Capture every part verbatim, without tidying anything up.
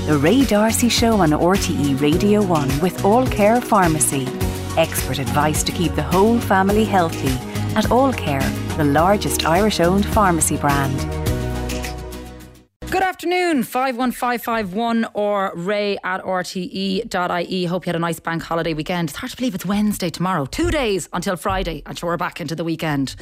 The Ray D'Arcy Show on R T E Radio one with All Care Pharmacy. Expert advice to keep the whole family healthy at All Care, the largest Irish-owned pharmacy brand. Good afternoon, five one five five one or ray at r t e dot i e. Hope you had a nice bank holiday weekend. It's hard to believe it's Wednesday tomorrow. Two days until Friday, and sure we're back into the weekend.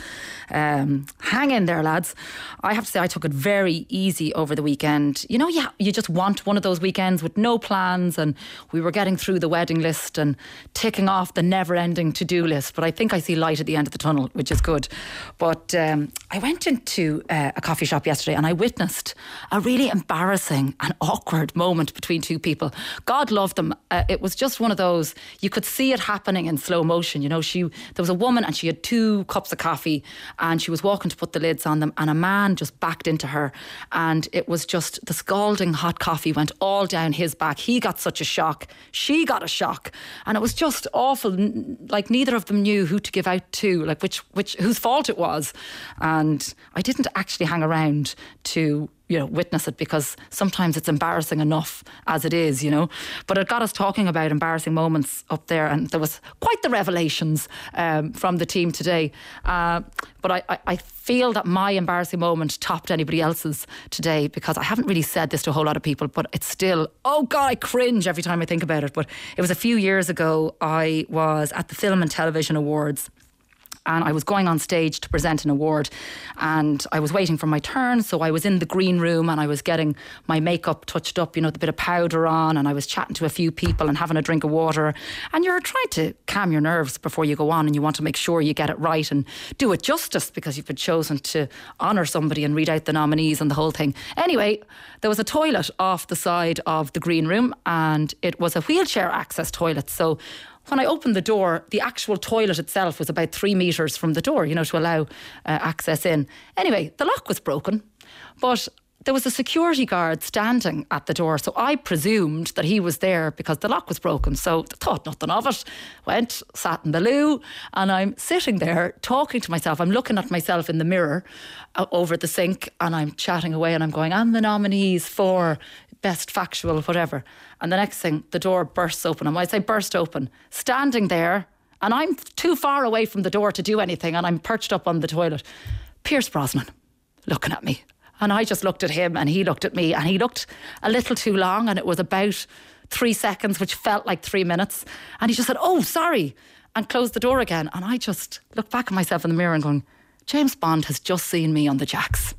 Um, hang in there, lads. I have to say I took it very easy over the weekend. You know, yeah, you just want one of those weekends with no plans, and we were getting through the wedding list and ticking off the never-ending to-do list. But I think I see light at the end of the tunnel, which is good. But um, I went into uh, a coffee shop yesterday and I witnessed a really embarrassing and awkward moment between two people. God love them. Uh, it was just one of those, you could see it happening in slow motion. You know, she there was a woman and she had two cups of coffee and she was walking to put the lids on them, and a man just backed into her, and it was just the scalding hot coffee went all down his back. He got such a shock. She got a shock, and it was just awful. Like neither of them knew who to give out to, like which which whose fault it was. And I didn't actually hang around to you know, witness it, because sometimes it's embarrassing enough as it is, you know. But it got us talking about embarrassing moments up there, and there was quite the revelations um, from the team today. Uh, but I, I, I feel that my embarrassing moment topped anybody else's today, because I haven't really said this to a whole lot of people, but it's still, oh God, I cringe every time I think about it. But it was a few years ago. I was at the Film and Television Awards, and I was going on stage to present an award, and I was waiting for my turn. So I was in the green room and I was getting my makeup touched up, you know, the bit of powder on, and I was chatting to a few people and having a drink of water. And you're trying to calm your nerves before you go on, and you want to make sure you get it right and do it justice, because you've been chosen to honour somebody and read out the nominees and the whole thing. Anyway, there was a toilet off the side of the green room, and it was a wheelchair access toilet. So when I opened the door, the actual toilet itself was about three metres from the door, you know, to allow uh, access in. Anyway, the lock was broken, but there was a security guard standing at the door. So I presumed that he was there because the lock was broken. So I thought nothing of it. Went, sat in the loo, and I'm sitting there talking to myself. I'm looking at myself in the mirror uh, over the sink, and I'm chatting away, and I'm going, and the nominees for best factual, whatever. And the next thing, the door bursts open. And when I say burst open, standing there, and I'm too far away from the door to do anything, and I'm perched up on the toilet, Pierce Brosnan looking at me. And I just looked at him, and he looked at me, and he looked a little too long, and it was about three seconds, which felt like three minutes. And he just said, oh, sorry, and closed the door again. And I just looked back at myself in the mirror and going, James Bond has just seen me on the jacks.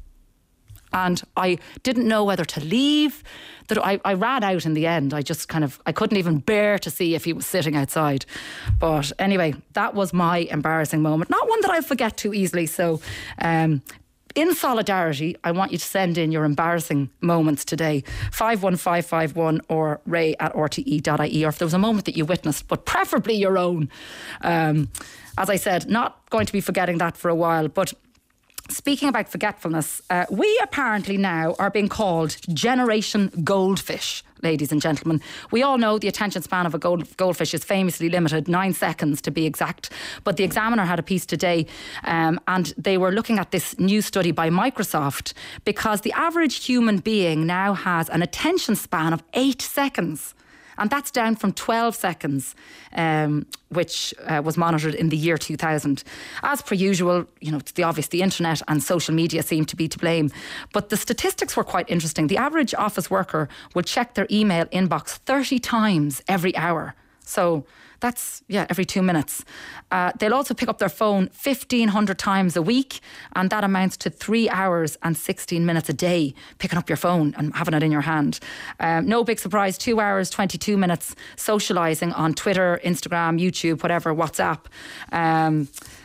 And I didn't know whether to leave. That I, I ran out in the end. I just kind of, I couldn't even bear to see if he was sitting outside. But anyway, that was my embarrassing moment. Not one that I'll forget too easily. So um, in solidarity, I want you to send in your embarrassing moments today. five one five five one or ray at r t e dot i e. Or if there was a moment that you witnessed, but preferably your own. Um, as I said, not going to be forgetting that for a while. But speaking about forgetfulness, uh, we apparently now are being called Generation Goldfish, ladies and gentlemen. We all know the attention span of a gold, goldfish is famously limited, nine seconds to be exact. But the Examiner had a piece today um, and they were looking at this new study by Microsoft, because the average human being now has an attention span of eight seconds. And that's down from twelve seconds, um, which uh, was monitored in the year two thousand. As per usual, you know, it's the obvious, the internet and social media seem to be to blame. But the statistics were quite interesting. The average office worker would check their email inbox thirty times every hour. So that's, yeah, every two minutes. Uh, they'll also pick up their phone fifteen hundred times a week, and that amounts to three hours and sixteen minutes a day, picking up your phone and having it in your hand. Um, no big surprise, two hours, twenty-two minutes socialising on Twitter, Instagram, YouTube, whatever, WhatsApp. Um,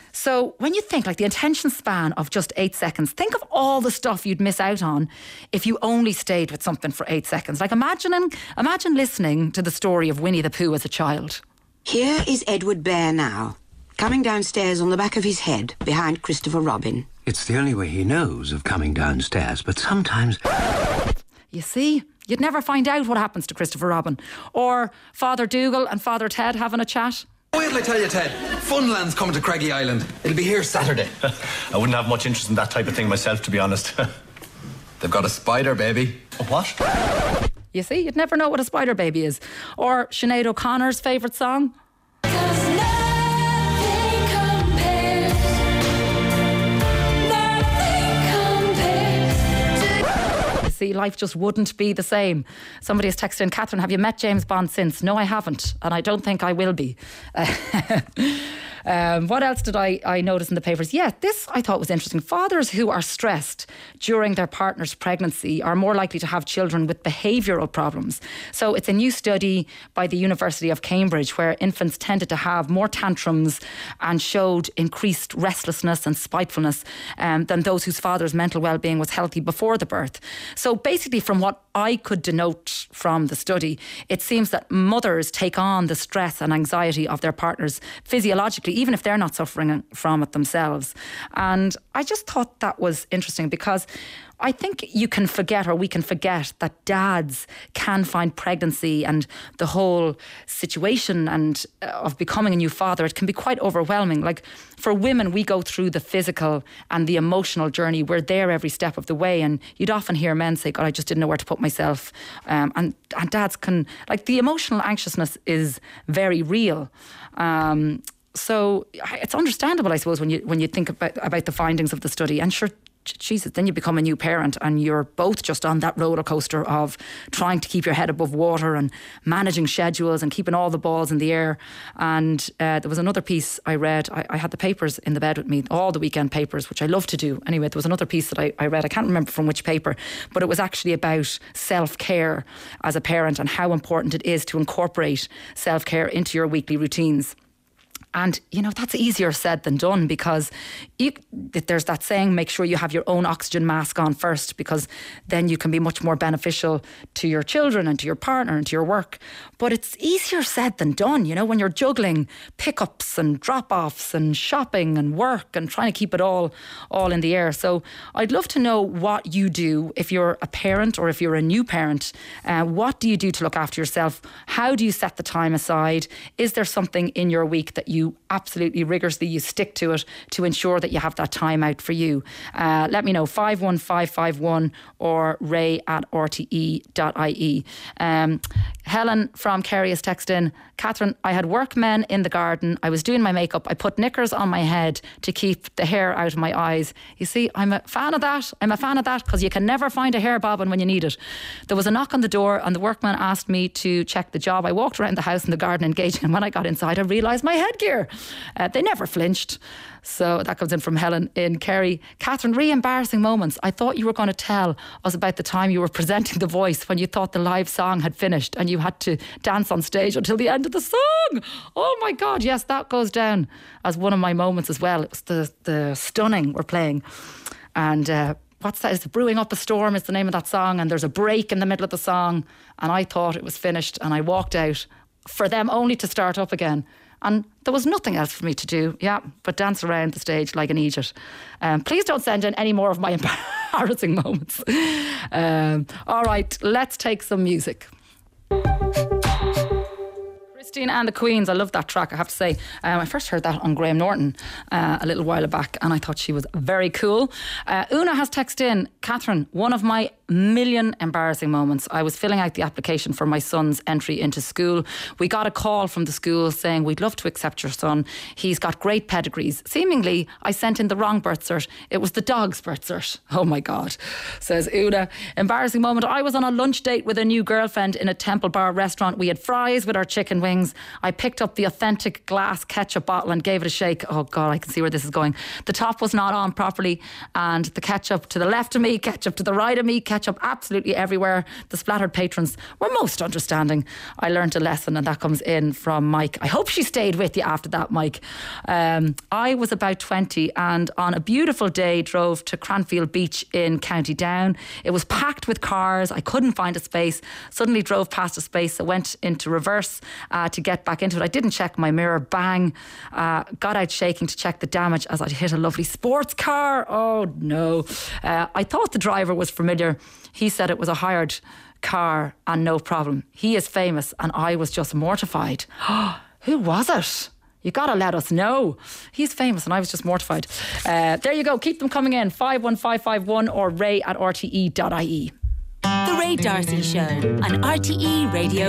so when you think like the attention span of just eight seconds, think of all the stuff you'd miss out on if you only stayed with something for eight seconds. Like imagining, imagine listening to the story of Winnie the Pooh as a child. Here is Edward Bear now, coming downstairs on the back of his head, behind Christopher Robin. It's the only way he knows of coming downstairs, but sometimes... You see, you'd never find out what happens to Christopher Robin. Or Father Dougal and Father Ted having a chat. Wait till I tell you, Ted. Funland's coming to Craigie Island. It'll be here Saturday. I wouldn't have much interest in that type of thing myself, to be honest. They've got a spider, baby. A what? You see, you'd never know what a spider baby is. Or Sinead O'Connor's favourite song. See, life just wouldn't be the same. Somebody has texted in, Catherine, have you met James Bond since? No, I haven't, and I don't think I will be. Um, what else did I, I notice in the papers? Yeah, this I thought was interesting. Fathers who are stressed during their partner's pregnancy are more likely to have children with behavioural problems. So it's a new study by the University of Cambridge where infants tended to have more tantrums and showed increased restlessness and spitefulness um, than those whose father's mental well-being was healthy before the birth. So basically, from what I could denote from the study, it seems that mothers take on the stress and anxiety of their partners physiologically, even if they're not suffering from it themselves. And I just thought that was interesting because I think you can forget, or we can forget, that dads can find pregnancy and the whole situation and uh, of becoming a new father, it can be quite overwhelming. Like for women, we go through the physical and the emotional journey. We're there every step of the way, and you'd often hear men say, God, I just didn't know where to put myself. Um, and, and dads can, like, the emotional anxiousness is very real. Um, so it's understandable, I suppose, when you when you think about, about the findings of the study. And sure, Jesus, then you become a new parent and you're both just on that roller coaster of trying to keep your head above water and managing schedules and keeping all the balls in the air. And uh, there was another piece I read. I, I had the papers in the bed with me, all the weekend papers, which I love to do. Anyway, there was another piece that I, I read. I can't remember from which paper, but it was actually about self-care as a parent and how important it is to incorporate self-care into your weekly routines. And, you know, that's easier said than done because you, there's that saying, make sure you have your own oxygen mask on first, because then you can be much more beneficial to your children and to your partner and to your work. But it's easier said than done, you know, when you're juggling pickups and drop-offs and shopping and work and trying to keep it all, all in the air. So I'd love to know what you do if you're a parent or if you're a new parent. Uh, what do you do to look after yourself? How do you set the time aside? Is there something in your week that you absolutely rigorously you stick to it to ensure that you have that time out for you? Uh, let me know, five one five five one or ray at r t e dot i e. Um, Helen from Kerry has texted in, Catherine, I had workmen in the garden. I was doing my makeup. I put knickers on my head to keep the hair out of my eyes. You see, I'm a fan of that. I'm a fan of that because you can never find a hair bobbin when you need it. There was a knock on the door and the workman asked me to check the job. I walked around the house in the garden engaging, and when I got inside I realised my headgear. Uh, they never flinched. So that comes in from Helen in Kerry. Catherine, re-embarrassing moments. I thought you were going to tell us about the time you were presenting The Voice when you thought the live song had finished and you had to dance on stage until the end of the song. Oh my God, yes, that goes down as one of my moments as well. It was the, the Stunning we're playing. And uh, what's that? It's Brewing Up a Storm is the name of that song, and there's a break in the middle of the song and I thought it was finished and I walked out for them only to start up again. And there was nothing else for me to do, yeah, but dance around the stage like an idiot. Um, please don't send in any more of my embarrassing moments. Um, all right, let's take some music. Christine and the Queens, I love that track, I have to say. Um, I first heard that on Graham Norton uh, a little while back and I thought she was very cool. Uh, Una has texted in, Catherine, one of my million embarrassing moments. I was filling out the application for my son's entry into school. We got a call from the school saying, we'd love to accept your son. He's got great pedigrees. Seemingly, I sent in the wrong birth cert. It was the dog's birth cert. Oh my God, says Una. Embarrassing moment. I was on a lunch date with a new girlfriend in a Temple Bar restaurant. We had fries with our chicken wings. I picked up the authentic glass ketchup bottle and gave it a shake. Oh God, I can see where this is going. The top was not on properly and the ketchup to the left of me, ketchup to the right of me, ketchup absolutely everywhere. The splattered patrons were most understanding. I learned a lesson, and that comes in from Mike. I hope she stayed with you after that, Mike. Um, I was about twenty and on a beautiful day drove to Cranfield Beach in County Down. It was packed with cars. I couldn't find a space. Suddenly drove past a space. I went into reverse uh, to get back into it. I didn't check my mirror. Bang. Uh, got out shaking to check the damage as I'd hit a lovely sports car. Oh no. Uh, I thought the driver was familiar. He said it was a hired car and no problem. He is famous and I was just mortified. Who was it? You got to let us know. He's famous and I was just mortified. Uh, there you go. Keep them coming in. five one five five one or ray at r t e dot i e. The Ray D'Arcy Show on R T E Radio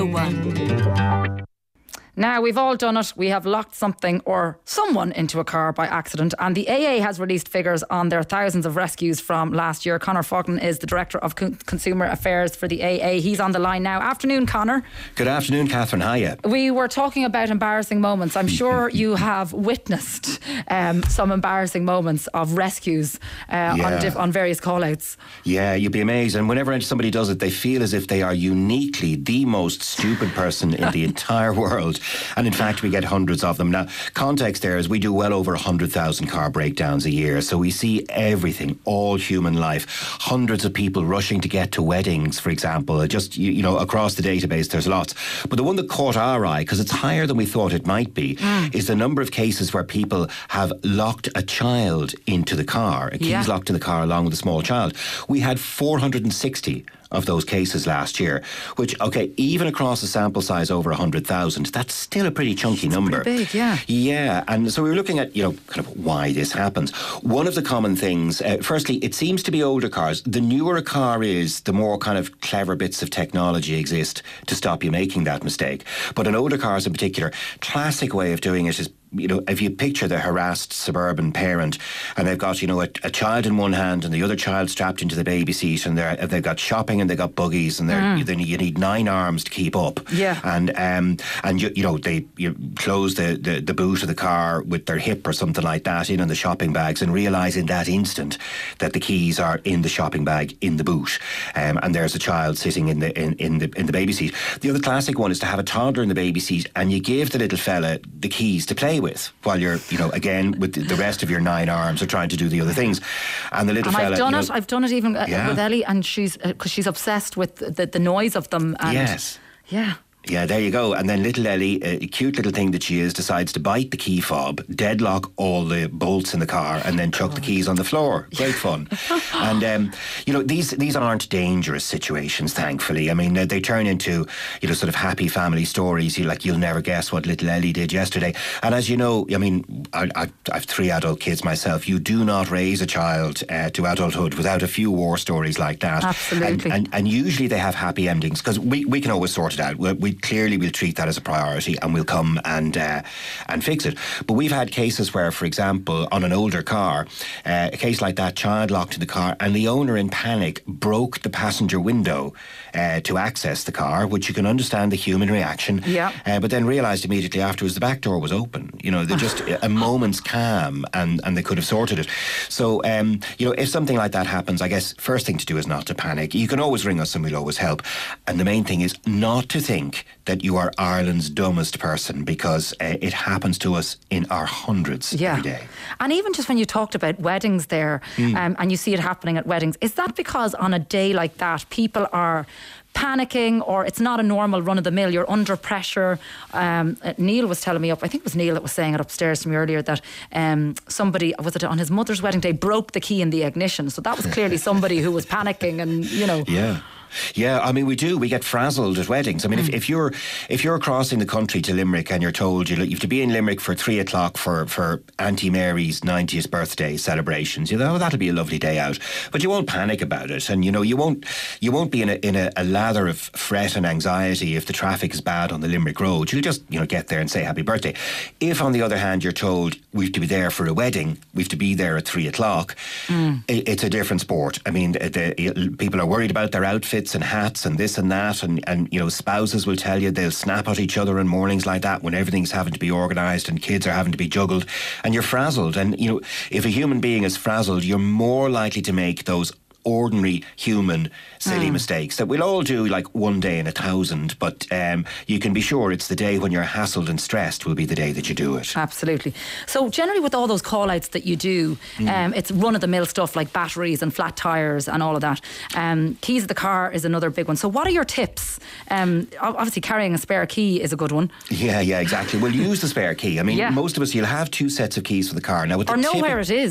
one. Now, we've all done it. We have locked something or someone into a car by accident, and the A A has released figures on their thousands of rescues from last year. Conor Faulkner is the Director of Con- Consumer Affairs for the A A. He's on the line now. Afternoon, Conor. Good afternoon, Catherine. Hiya. We were talking about embarrassing moments. I'm sure you have witnessed um, some embarrassing moments of rescues uh, yeah. on, diff- on various call-outs. Yeah, you'd be amazed. And whenever somebody does it, they feel as if they are uniquely the most stupid person in the entire world. And in fact, we get hundreds of them. Now, context there is we do well over one hundred thousand car breakdowns a year. So we see everything, all human life. Hundreds of people rushing to get to weddings, for example. Just, you, you know, across the database, there's lots. But the one that caught our eye, because it's higher than we thought it might be, mm. is the number of cases where people have locked a child into the car. A key's yeah. locked in the car along with a small child. We had four hundred sixty of those cases last year, which, okay, even across a sample size over one hundred thousand, that's still a pretty chunky it's number. Pretty big, yeah. Yeah, and so we were looking at, you know, kind of why this happens. One of the common things, uh, firstly, it seems to be older cars. The newer a car is, the more kind of clever bits of technology exist to stop you making that mistake. But in older cars in particular, classic way of doing it is, you know, if you picture the harassed suburban parent and they've got, you know, a, a child in one hand and the other child strapped into the baby seat, and they're, they've got shopping and they've got buggies, and they're, mm. then you need nine arms to keep up. Yeah. And, um, and you, you know, they you close the, the, the boot of the car with their hip or something like that in on the shopping bags, and realise in that instant that the keys are in the shopping bag in the boot, um, and there's a child sitting in the in, in the in the baby seat. The other classic one is to have a toddler in the baby seat and you give the little fella the keys to play with while you're, you know, again with the rest of your nine arms are trying to do the other things. And the little and fella, I've done you know, it. I've done it even yeah. with Ellie, and she's because uh, she's obsessed with the, the noise of them. And yes. Yeah. Yeah, there you go. And then little Ellie, a cute little thing that she is, decides to bite the key fob, deadlock all the bolts in the car, and then chuck the keys on the floor. Great fun. And, um, you know, these these aren't dangerous situations, thankfully. I mean, they, they turn into, you know, sort of happy family stories. You like, you'll never guess what little Ellie did yesterday. And as you know, I mean, I, I, I have three adult kids myself. You do not raise a child uh, to adulthood without a few war stories like that. Absolutely. And, and, and usually they have happy endings, because we, we can always sort it out. We, we clearly we'll treat that as a priority and we'll come and uh, and fix it. But we've had cases where, for example, on an older car, uh, a case like that, child locked in the car and the owner in panic broke the passenger window uh, to access the car, which you can understand the human reaction. Yeah. Uh, but then realised immediately afterwards the back door was open. You know, they just a moment's calm and, and they could have sorted it. So, um, you know, if something like that happens, I guess first thing to do is not to panic. You can always ring us and we'll always help. And the main thing is not to think that you are Ireland's dumbest person, because uh, it happens to us in our hundreds yeah. every day. And even just when you talked about weddings there, mm. um, and you see it happening at weddings, is that because on a day like that people are panicking, or it's not a normal run-of-the-mill, you're under pressure? Um, Neil was telling me up, I think it was Neil that was saying it upstairs to me earlier, that um, somebody, was it on his mother's wedding day, broke the key in the ignition. So that was clearly somebody who was panicking and, you know. Yeah. Yeah, I mean, we do. We get frazzled at weddings. I mean, mm. if, if you're if you're crossing the country to Limerick and you're told you, you have to be in Limerick for three o'clock for, for Auntie Mary's ninetieth birthday celebrations, you know, oh, that'll be a lovely day out. But you won't panic about it, and you know, you won't you won't be in a in a, a lather of fret and anxiety if the traffic is bad on the Limerick road. You'll just, you know, get there and say happy birthday. If, on the other hand, you're told we have to be there for a wedding, we have to be there at three o'clock, mm. it, it's a different sport. I mean, the, the, people are worried about their outfits and hats and this and that, and, and you know, spouses will tell you they'll snap at each other in mornings like that when everything's having to be organised and kids are having to be juggled, and you're frazzled. And you know, if a human being is frazzled, you're more likely to make those ordinary human silly mm. mistakes that we'll all do like one day in a thousand, but um, you can be sure it's the day when you're hassled and stressed will be the day that you do it. Absolutely. So generally with all those call outs that you do, mm. um, it's run-of-the-mill stuff like batteries and flat tyres and all of that. Um, keys of the car is another big one. So what are your tips? Um, obviously carrying a spare key is a good one. Yeah, yeah, exactly. Well, use the spare key. I mean, yeah. most of us, you'll have two sets of keys for the car. Now, with the or know tip- where it is.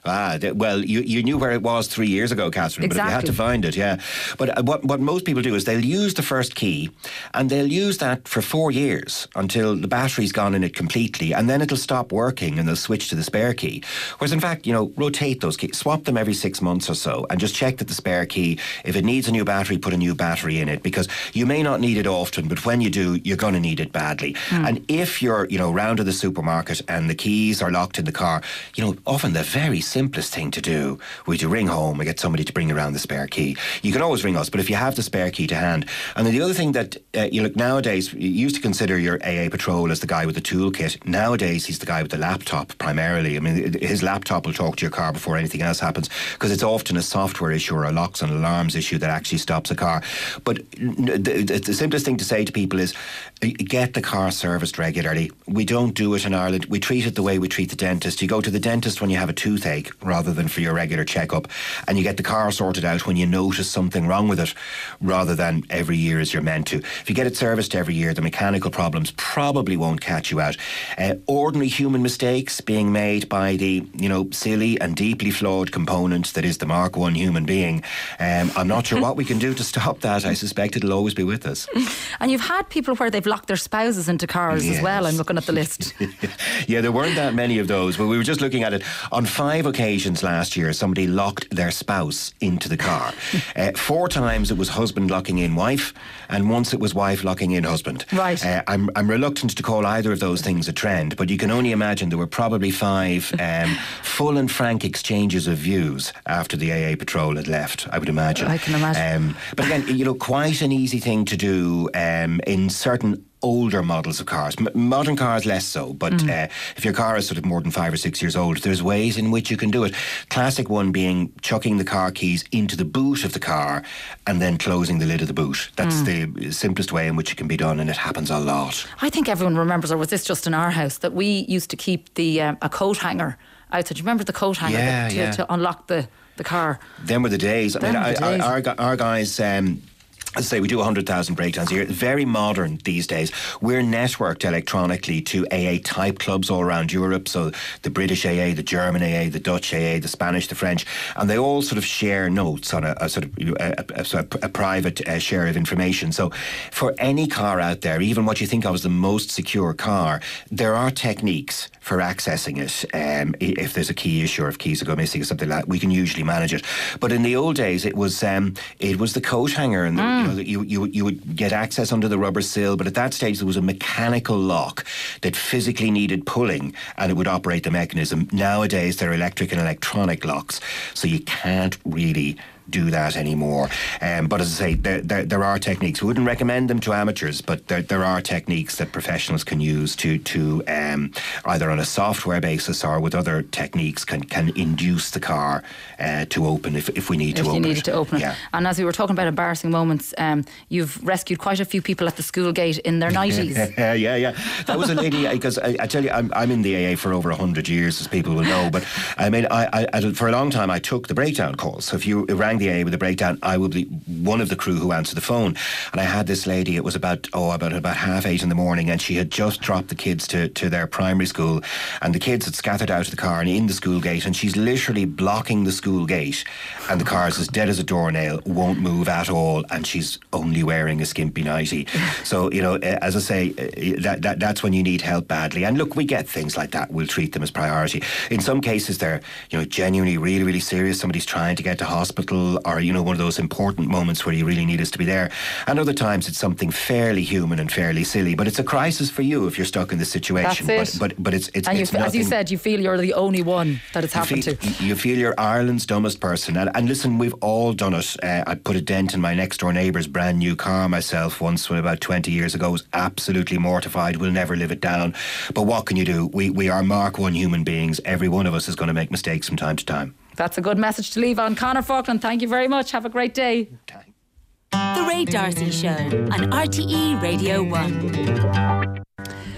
Ah, th- well, you, you knew where it was three years ago, Catherine, Exactly. but you had to find it, yeah. But uh, what, what most people do is they'll use the first key and they'll use that for four years until the battery's gone in it completely, and then it'll stop working and they'll switch to the spare key. Whereas in fact, you know, rotate those keys, swap them every six months or so and just check that the spare key, if it needs a new battery, put a new battery in it, because you may not need it often, but when you do, you're going to need it badly. Mm. And if you're, you know, round to the supermarket and the keys are locked in the car, you know, often the very simplest thing to do would to ring home and get somebody to bring around the spare key. You can always ring us, but if you have the spare key to hand. And then the other thing that uh, you look nowadays, you used to consider your A A patrol as the guy with the toolkit. Nowadays, he's the guy with the laptop primarily. I mean, his laptop will talk to your car before anything else happens, because it's often a software issue or a locks and alarms issue that actually stops a car. But the, the, the simplest thing to say to people is get the car serviced regularly. We don't do it in Ireland. We treat it the way we treat the dentist. You go to the dentist when you have a toothache rather than for your regular checkup, and you get the car sorted out when you notice something wrong with it rather than every year as you're meant to. If you get it serviced every year, the mechanical problems probably won't catch you out. Uh, ordinary human mistakes being made by the, you know, silly and deeply flawed component that is the Mark one human being. Um, I'm not sure what we can do to stop that. I suspect it'll always be with us. And you've had people where they've locked their spouses into cars yes. as well. I'm looking at the list. Yeah, there weren't that many of those, but we were just looking at it. On five occasions last year, somebody locked their spouse into the car. uh, four times it was husband locking in wife, and once it was wife locking in husband. Right. Uh, I'm, I'm reluctant to call either of those things a trend, but you can only imagine there were probably five um, full and frank exchanges of views after the A A patrol had left, I would imagine. I can imagine. Um, but again, you know, quite an easy thing to do um, in certain older models of cars. M- modern cars less so, but mm. uh, if your car is sort of more than five or six years old, there's ways in which you can do it. Classic one being chucking the car keys into the boot of the car and then closing the lid of the boot. That's mm. the simplest way in which it can be done, and it happens a lot. I think everyone remembers, or was this just in our house, that we used to keep the um, a coat hanger outside. Do you remember the coat hanger yeah, that, to, yeah. to unlock the, the car? Them were the days. Them I mean, were the I, days. Our, our guys... Um, As I say, we do one hundred thousand breakdowns a year. Very modern these days. We're networked electronically to A A type clubs all around Europe. So the British A A, the German A A, the Dutch A A, the Spanish, the French, and they all sort of share notes on a, a sort of a, a, a, a private uh, share of information. So for any car out there, even what you think of as the most secure car, there are techniques for accessing it. Um, if there's a key issue or if keys go missing or something like that, we can usually manage it. But in the old days, it was um, it was the coat hanger, and the, mm. you know, you, you you would get access under the rubber sill. But at that stage, there was a mechanical lock that physically needed pulling, and it would operate the mechanism. Nowadays, they're electric and electronic locks, so you can't really do that anymore. Um, but as I say, there, there, there are techniques. We wouldn't recommend them to amateurs, but there, there are techniques that professionals can use to, to um, either on a software basis or with other techniques can, can induce the car uh, to open if, if we need if to open you it. needed to open it. Yeah. And as we were talking about embarrassing moments, um, you've rescued quite a few people at the school gate in their nineties. yeah, yeah, yeah. That was a lady, because I, I tell you, I'm, I'm in the A A for over one hundred years, as people will know, but I mean, I, I, for a long time I took the breakdown calls. So if you rang the A A with a breakdown, I would be one of the crew who answered the phone. And I had this lady, it was about oh about about half eight in the morning, and she had just dropped the kids to, to their primary school, and the kids had scattered out of the car and in the school gate, and she's literally blocking the school gate, and the car is as dead as a doornail, won't move at all, and she's only wearing a skimpy nightie. So, you know, as I say, that, that that's when you need help badly. And look, we get things like that. We'll treat them as priority. In some cases, they're, you know, genuinely really, really serious. Somebody's trying to get to hospital, or, you know, one of those important moments where you really need us to be there. And other times it's something fairly human and fairly silly, but it's a crisis for you if you're stuck in this situation. That's it. But, but, but it's, it's, and it's you, nothing, as you said, you feel you're the only one that it's happened feel, to. You feel you're Ireland's dumbest person. And, and listen, we've all done it. Uh, I put a dent in my next door neighbour's brand new car myself once, when about twenty years ago. I was absolutely mortified. We'll never live it down. But what can you do? We, we are Mark one human beings. Every one of us is going to make mistakes from time to time. That's a good message to leave on. Conor Falkland, thank you very much. Have a great day. The Ray D'Arcy Show on R T E Radio one.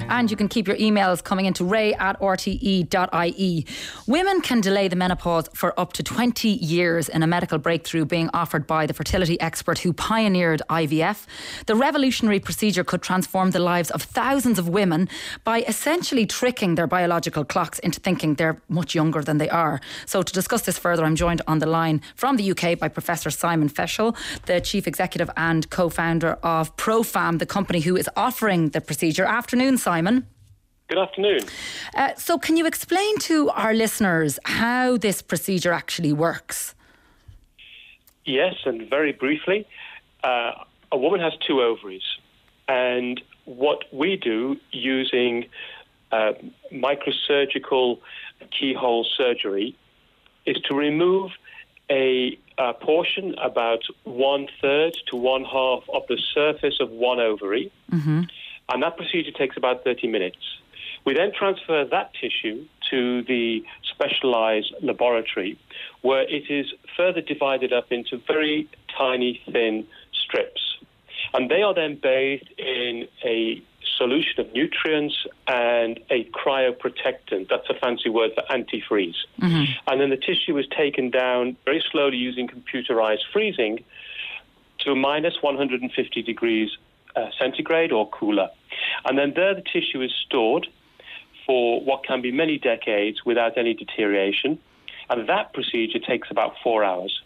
And you can keep your emails coming into ray at r t e dot i e. Women can delay the menopause for up to twenty years in a medical breakthrough being offered by the fertility expert who pioneered I V F. The revolutionary procedure could transform the lives of thousands of women by essentially tricking their biological clocks into thinking they're much younger than they are. So to discuss this further, I'm joined on the line from the U K by Professor Simon Feshel, the Chief Executive and co-founder of ProFam, the company who is offering the procedure. Afternoon, Simon. Good afternoon. Uh, so can you explain to our listeners how this procedure actually works? Yes, and very briefly, uh, a woman has two ovaries, and what we do using uh, microsurgical keyhole surgery is to remove a, a portion about one third to one half of the surface of one ovary, mm-hmm. and that procedure takes about thirty minutes. We then transfer that tissue to the specialized laboratory, where it is further divided up into very tiny, thin strips. And they are then bathed in a solution of nutrients and a cryoprotectant. That's a fancy word for antifreeze. Mm-hmm. And then the tissue is taken down very slowly using computerized freezing to minus one hundred fifty degrees uh, centigrade or cooler. And then there the tissue is stored for what can be many decades without any deterioration. And that procedure takes about four hours.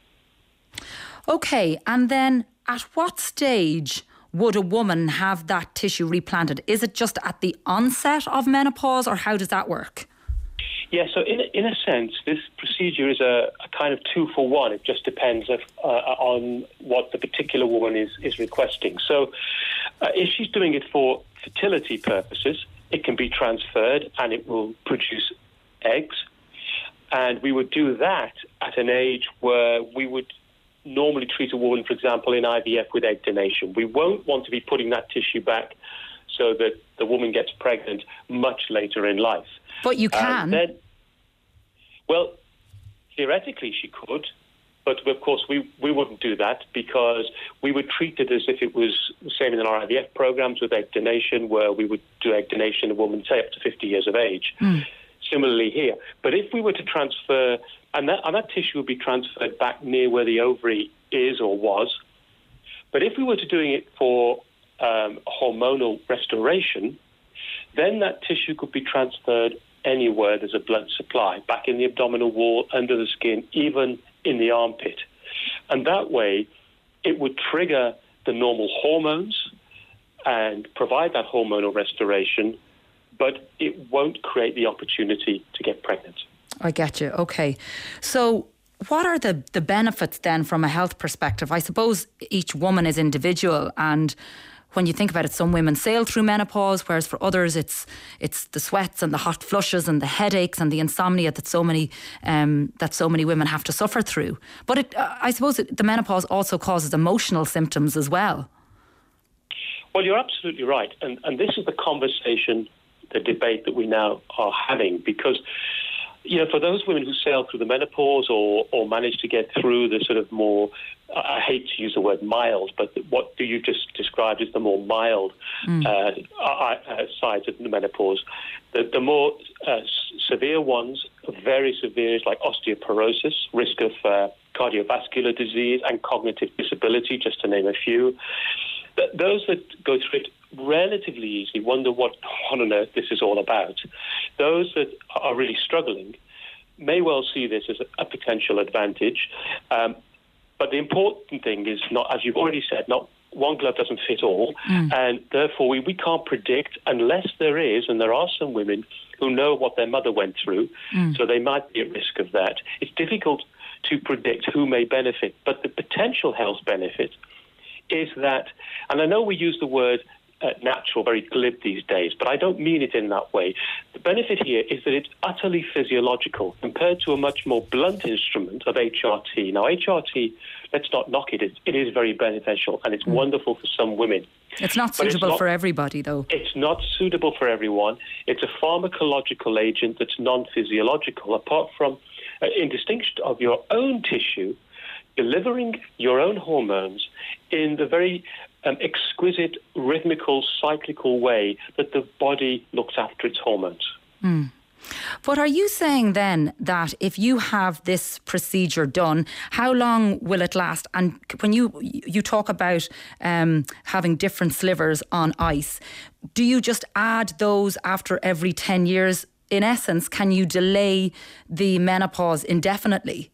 OK, and then at what stage would a woman have that tissue replanted? Is it just at the onset of menopause, or how does that work? Yeah, so in a, in a sense, this procedure is a, a kind of two for one. It just depends if, uh, on what the particular woman is, is requesting. So uh, if she's doing it for fertility purposes, it can be transferred and it will produce eggs. And we would do that at an age where we would normally treat a woman, for example, in I V F with egg donation. We won't want to be putting that tissue back so that the woman gets pregnant much later in life. But you can. Then, well, theoretically she could, but of course we, we wouldn't do that because we would treat it as if it was the same in our I V F programs with egg donation, where we would do egg donation a woman, say, up to fifty years of age. Mm. Similarly here. But if we were to transfer, and that, and that tissue would be transferred back near where the ovary is or was, but if we were to doing it for um, hormonal restoration, then that tissue could be transferred anywhere there's a blood supply, back in the abdominal wall, under the skin, even in the armpit. And that way, it would trigger the normal hormones and provide that hormonal restoration, but it won't create the opportunity to get pregnant. I get you. Okay. So what are the, the benefits then from a health perspective? I suppose each woman is individual, and when you think about it, some women sail through menopause, whereas for others it's it's the sweats and the hot flushes and the headaches and the insomnia that so many um, that so many women have to suffer through. But it, uh, I suppose it, the menopause also causes emotional symptoms as well. Well, you're absolutely right, and and this is the conversation, the debate that we now are having, because, you know, for those women who sail through the menopause or, or manage to get through the sort of more, I hate to use the word mild, but what you just described is the more mild mm. uh, uh, sides of the menopause. The, the more uh, severe ones, very severe, like osteoporosis, risk of uh, cardiovascular disease and cognitive disability, just to name a few. Th- those that go through it relatively easily wonder what on earth this is all about. Those that are really struggling may well see this as a, a potential advantage. Um, but the important thing is not, as you've already said, not one glove doesn't fit all. Mm. And therefore, we, we can't predict unless there is, and there are some women who know what their mother went through, mm. so they might be at risk of that. It's difficult to predict who may benefit. But the potential health benefit is that, and I know we use the word Uh, natural, very glib these days, but I don't mean it in that way. The benefit here is that it's utterly physiological compared to a much more blunt instrument of H R T. Now, H R T, let's not knock it, it, it is very beneficial and it's mm. wonderful for some women. It's not suitable it's not, for everybody, though. It's not suitable for everyone. It's a pharmacological agent that's non-physiological, apart from, uh, in distinction of your own tissue, delivering your own hormones in the very um, exquisite, rhythmical, cyclical way that the body looks after its hormones. Mm. But are you saying then that if you have this procedure done, how long will it last? And when you you talk about um, having different slivers on ice, do you just add those after every ten years? In essence, can you delay the menopause indefinitely?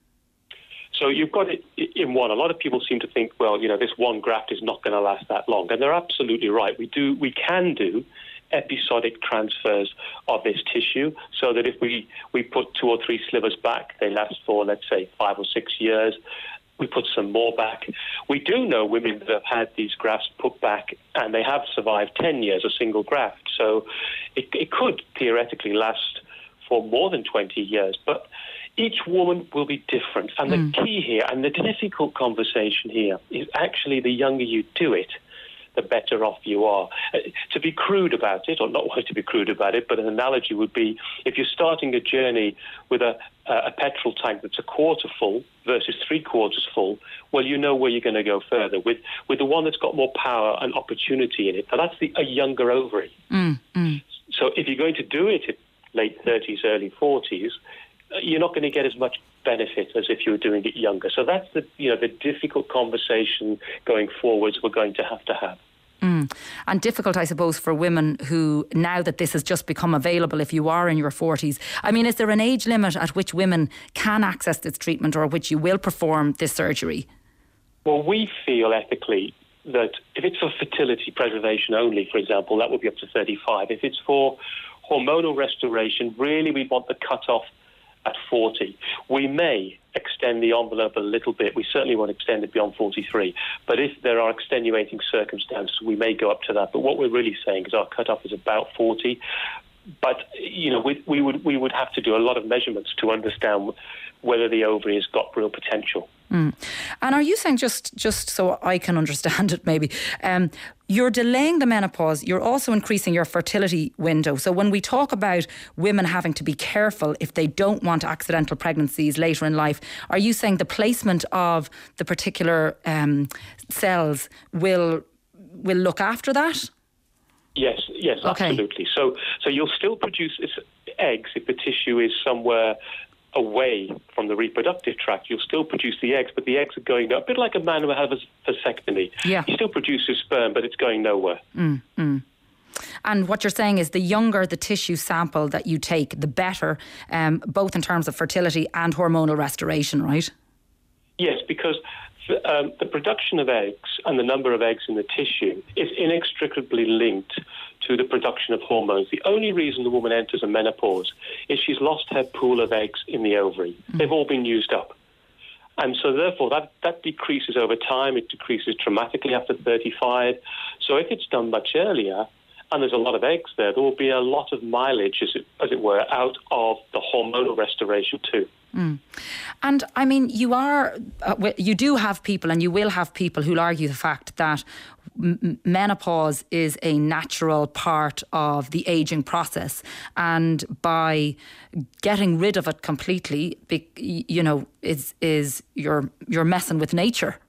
So you've got it in one. A lot of people seem to think, well, you know, this one graft is not going to last that long. And they're absolutely right. We do, we can do episodic transfers of this tissue so that if we, we put two or three slivers back, they last for, let's say, five or six years. We put some more back. We do know women that have had these grafts put back and they have survived ten years, a single graft. So it, it could theoretically last for more than twenty years. But each woman will be different. And mm. the key here, and the difficult conversation here, is actually the younger you do it, the better off you are. Uh, to be crude about it, or not wanting to be crude about it, but an analogy would be if you're starting a journey with a, a petrol tank that's a quarter full versus three quarters full, well, you know where you're going to go further. With with the one that's got more power and opportunity in it, and that's the, a younger ovary. Mm, mm. So if you're going to do it at late thirties, early forties, you're not going to get as much benefit as if you were doing it younger. So that's the you know the difficult conversation going forwards we're going to have to have. Mm. And difficult, I suppose, for women who, now that this has just become available, if you are in your forties, I mean, is there an age limit at which women can access this treatment or which you will perform this surgery? Well, we feel ethically that if it's for fertility preservation only, for example, that would be up to thirty-five. If it's for hormonal restoration, really we want the cutoff at forty. We may extend the envelope a little bit. We certainly won't extend it beyond forty-three. But if there are extenuating circumstances, we may go up to that. But what we're really saying is our cutoff is about forty. But, you know, we, we would we would have to do a lot of measurements to understand whether the ovary has got real potential. Mm. And are you saying, just just so I can understand it maybe, um, you're delaying the menopause, you're also increasing your fertility window. So when we talk about women having to be careful if they don't want accidental pregnancies later in life, are you saying the placement of the particular um, cells will will look after that? Yes, yes, okay. Absolutely. So so you'll still produce eggs if the tissue is somewhere away from the reproductive tract. You'll still produce the eggs, but the eggs are going a bit like a man who has a vasectomy. Yeah. He still produces sperm, but it's going nowhere. Mm, mm. And what you're saying is the younger the tissue sample that you take, the better, um, both in terms of fertility and hormonal restoration, right? Yes, because um, the production of eggs and the number of eggs in the tissue is inextricably linked to the production of hormones. The only reason the woman enters a menopause is she's lost her pool of eggs in the ovary. Mm. They've all been used up. And so therefore that, that decreases over time. It decreases dramatically after thirty-five. So if it's done much earlier and there's a lot of eggs there, there will be a lot of mileage, as it, as it were, out of the hormonal restoration too. Mm. And I mean, you are, uh, you do have people, and you will have people who'll argue the fact that m- menopause is a natural part of the aging process, and by getting rid of it completely, be, you know, is is you're you're messing with nature.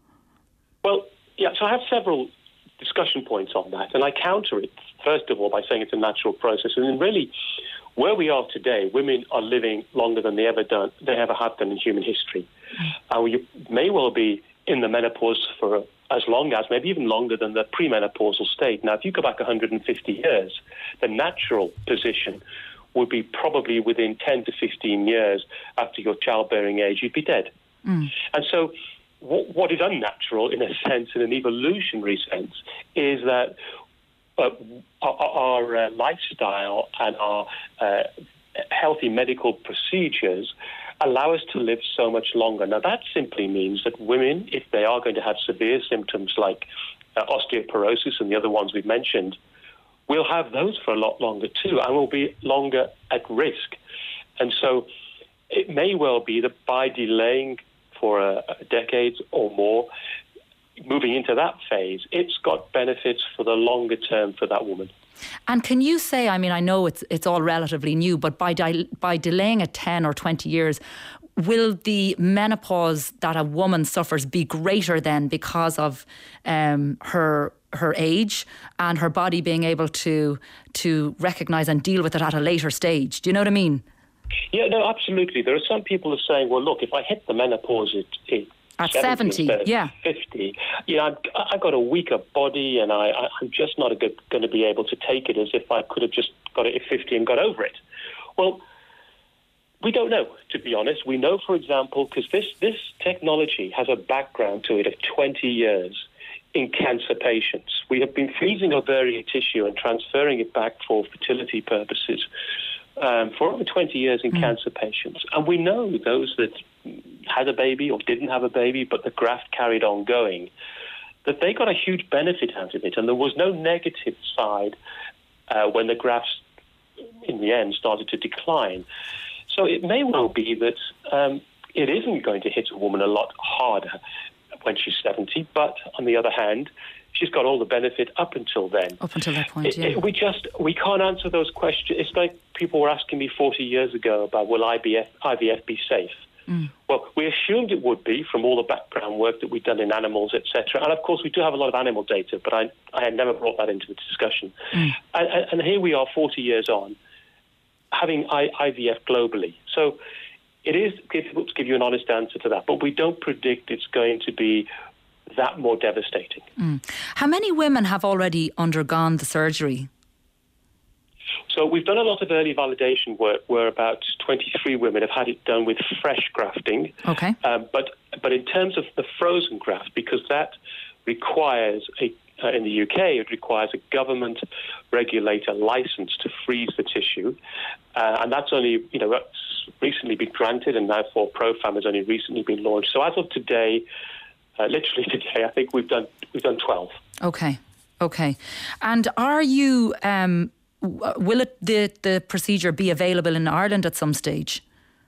Well, yeah. So I have several discussion points on that, and I counter it first of all by saying it's a natural process, and then really, where we are today, women are living longer than they ever done, they ever have done in human history. And uh, we may well be in the menopause for as long as, maybe even longer than the premenopausal state. Now, if you go back one hundred fifty years, the natural position would be probably within ten to fifteen years after your childbearing age, you'd be dead. Mm. And so w- what is unnatural, in a sense, in an evolutionary sense, is that Uh, our, our uh, lifestyle and our uh, healthy medical procedures allow us to live so much longer. Now, that simply means that women, if they are going to have severe symptoms like uh, osteoporosis and the other ones we've mentioned, will have those for a lot longer too, and will be longer at risk. And so it may well be that by delaying for a, a decade or more, moving into that phase, it's got benefits for the longer term for that woman. And can you say, I mean, I know it's it's all relatively new, but by di- by delaying it ten or twenty years, will the menopause that a woman suffers be greater then because of um, her her age and her body being able to to recognise and deal with it at a later stage? Do you know what I mean? Yeah, no, absolutely. There are some people who are saying, well, look, if I hit the menopause at, at, at seventy, seventy yeah, fifty, you know, I've, I've got a weaker body, and I, I, I'm just not going to be able to take it as if I could have just got it at fifty and got over it. Well, we don't know, to be honest. We know, for example, because this, this technology has a background to it of twenty years in cancer patients. We have been freezing ovarian tissue and transferring it back for fertility purposes um, for over twenty years in mm. cancer patients. And we know those that had a baby or didn't have a baby, but the graft carried on going, that they got a huge benefit out of it. And there was no negative side uh, when the grafts, in the end, started to decline. So it may well be that um, it isn't going to hit a woman a lot harder when she's seventy, but on the other hand, she's got all the benefit up until then. Up until that point, it, yeah. It, we just, we can't answer those questions. It's like people were asking me forty years ago about, will I V F, I V F be safe? Mm. Well, we assumed it would be from all the background work that we've done in animals, et cetera. And of course, we do have a lot of animal data, but I, I had never brought that into the discussion. Mm. And, and here we are forty years on, having I V F globally. So it is difficult to give you an honest answer to that, but we don't predict it's going to be that more devastating. Mm. How many women have already undergone the surgery? So we've done a lot of early validation work where about twenty-three women have had it done with fresh grafting. Okay. Um, but but in terms of the frozen graft, because that requires a uh, in the U K, it requires a government regulator license to freeze the tissue, uh, and that's only you know that's recently been granted, and therefore ProFam has only recently been launched. So as of today, uh, literally today, I think we've done we've done twelve. Okay, okay, and are you? Um, will it the the procedure be available in Ireland at some stage?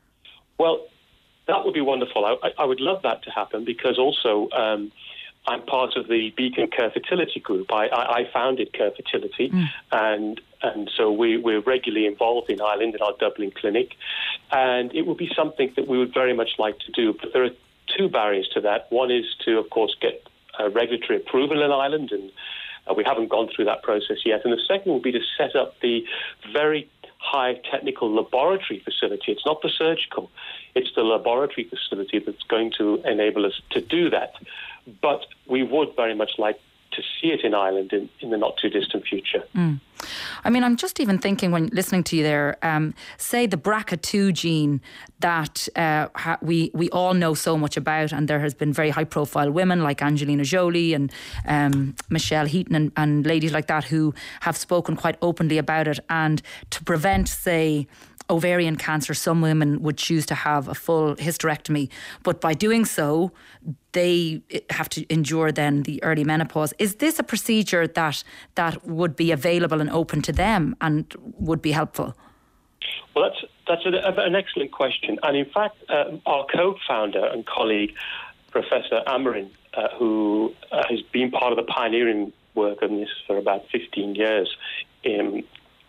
Well, that would be wonderful. I, I would love that to happen because also. Um, I'm part of the Beacon Care Fertility Group. I, I, I founded Care Fertility, mm. and and so we, we're regularly involved in Ireland in our Dublin clinic, and it would be something that we would very much like to do. But there are two barriers to that. One is to, of course, get uh, regulatory approval in Ireland, and uh, we haven't gone through that process yet. And the second would be to set up the very high technical laboratory facility. It's not the surgical, it's the laboratory facility that's going to enable us to do that. But we would very much like to see it in Ireland in, in the not too distant future. Mm. I mean, I'm just even thinking when listening to you there, um, say the B R C A two gene that uh, ha- we we all know so much about, and there has been very high profile women like Angelina Jolie and um, Michelle Heaton and, and ladies like that who have spoken quite openly about it. And to prevent, say, ovarian cancer, some women would choose to have a full hysterectomy, but by doing so they have to endure then the early menopause. Is this a procedure that that would be available and open to them and would be helpful? Well, that's that's a, an excellent question, and in fact uh, our co-founder and colleague Professor Amarin, uh, who uh, has been part of the pioneering work on this for about fifteen years in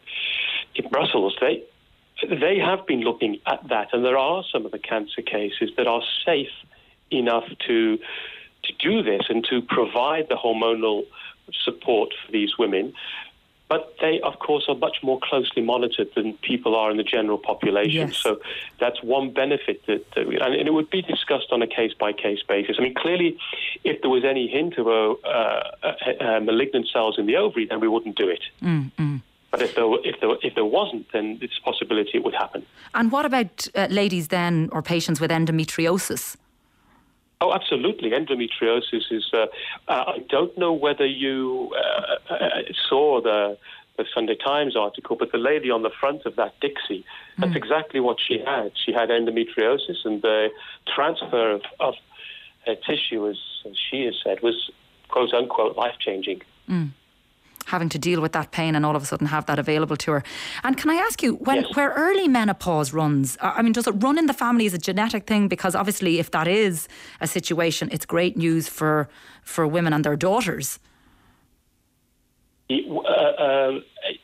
in Brussels, they They have been looking at that, and there are some of the cancer cases that are safe enough to to do this and to provide the hormonal support for these women. But they, of course, are much more closely monitored than people are in the general population. Yes. So that's one benefit that, that we, and it would be discussed on a case-by-case basis. I mean, clearly, if there was any hint of a, uh, uh, malignant cells in the ovary, then we wouldn't do it. Mm-hmm. But if there, if there if there wasn't, then it's a possibility it would happen. And what about uh, ladies then, or patients with endometriosis? Oh, absolutely. Endometriosis is. Uh, uh, I don't know whether you uh, uh, saw the the Sunday Times article, but the lady on the front of that Dixie, that's mm. exactly what she had. She had endometriosis, and the transfer of, of her tissue, as, as she has said, was quote unquote life changing. Mm. Having to deal with that pain and all of a sudden have that available to her. And can I ask you, when yes. where early menopause runs, I mean, does it run in the family as a genetic thing? Because obviously if that is a situation, it's great news for, for women and their daughters. Uh, uh,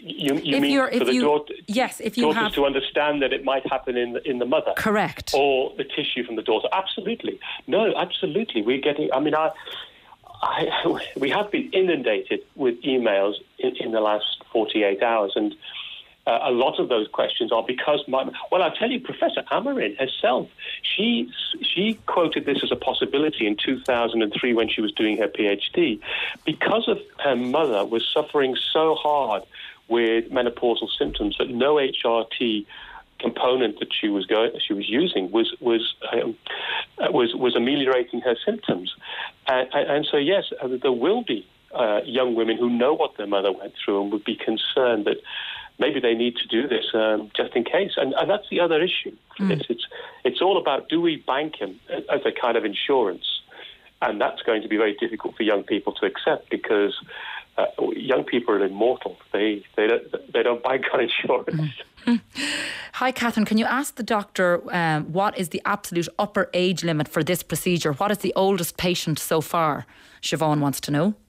You, you if mean you're, for if the you, daughter, yes, if you daughters have to understand that it might happen in the, in the mother, correct, or the tissue from the daughter? Absolutely, no, absolutely. We're getting. I mean, I, I we have been inundated with emails in, in the last forty-eight hours, and uh, a lot of those questions are because my. Well, I'll tell you, Professor Amarin herself, she she quoted this as a possibility in two thousand three when she was doing her PhD, because of her mother was suffering so hard with menopausal symptoms that no H R T component that she was going, she was using was was um, was was ameliorating her symptoms, and, and so yes, there will be uh, young women who know what their mother went through and would be concerned that maybe they need to do this um, just in case, and, and that's the other issue. Mm. It's, it's it's all about, do we bank him as a kind of insurance, and that's going to be very difficult for young people to accept because. Uh, young people are immortal. They they don't they don't bank on insurance. Mm-hmm. Hi, Catherine. Can you ask the doctor um, what is the absolute upper age limit for this procedure? What is the oldest patient so far? Siobhan wants to know.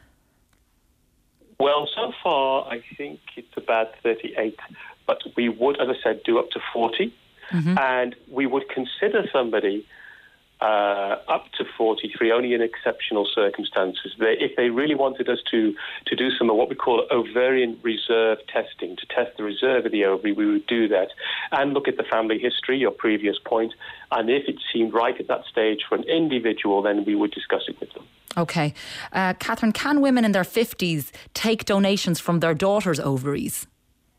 Well, so far I think it's about thirty-eight, but we would, as I said, do up to forty, mm-hmm. and we would consider somebody. Uh, up to forty-three, only in exceptional circumstances. They, if they really wanted us to, to do some of what we call ovarian reserve testing, to test the reserve of the ovary, we would do that and look at the family history, your previous point, and if it seemed right at that stage for an individual, then we would discuss it with them. OK. Uh, Catherine, can women in their fifties take donations from their daughters' ovaries?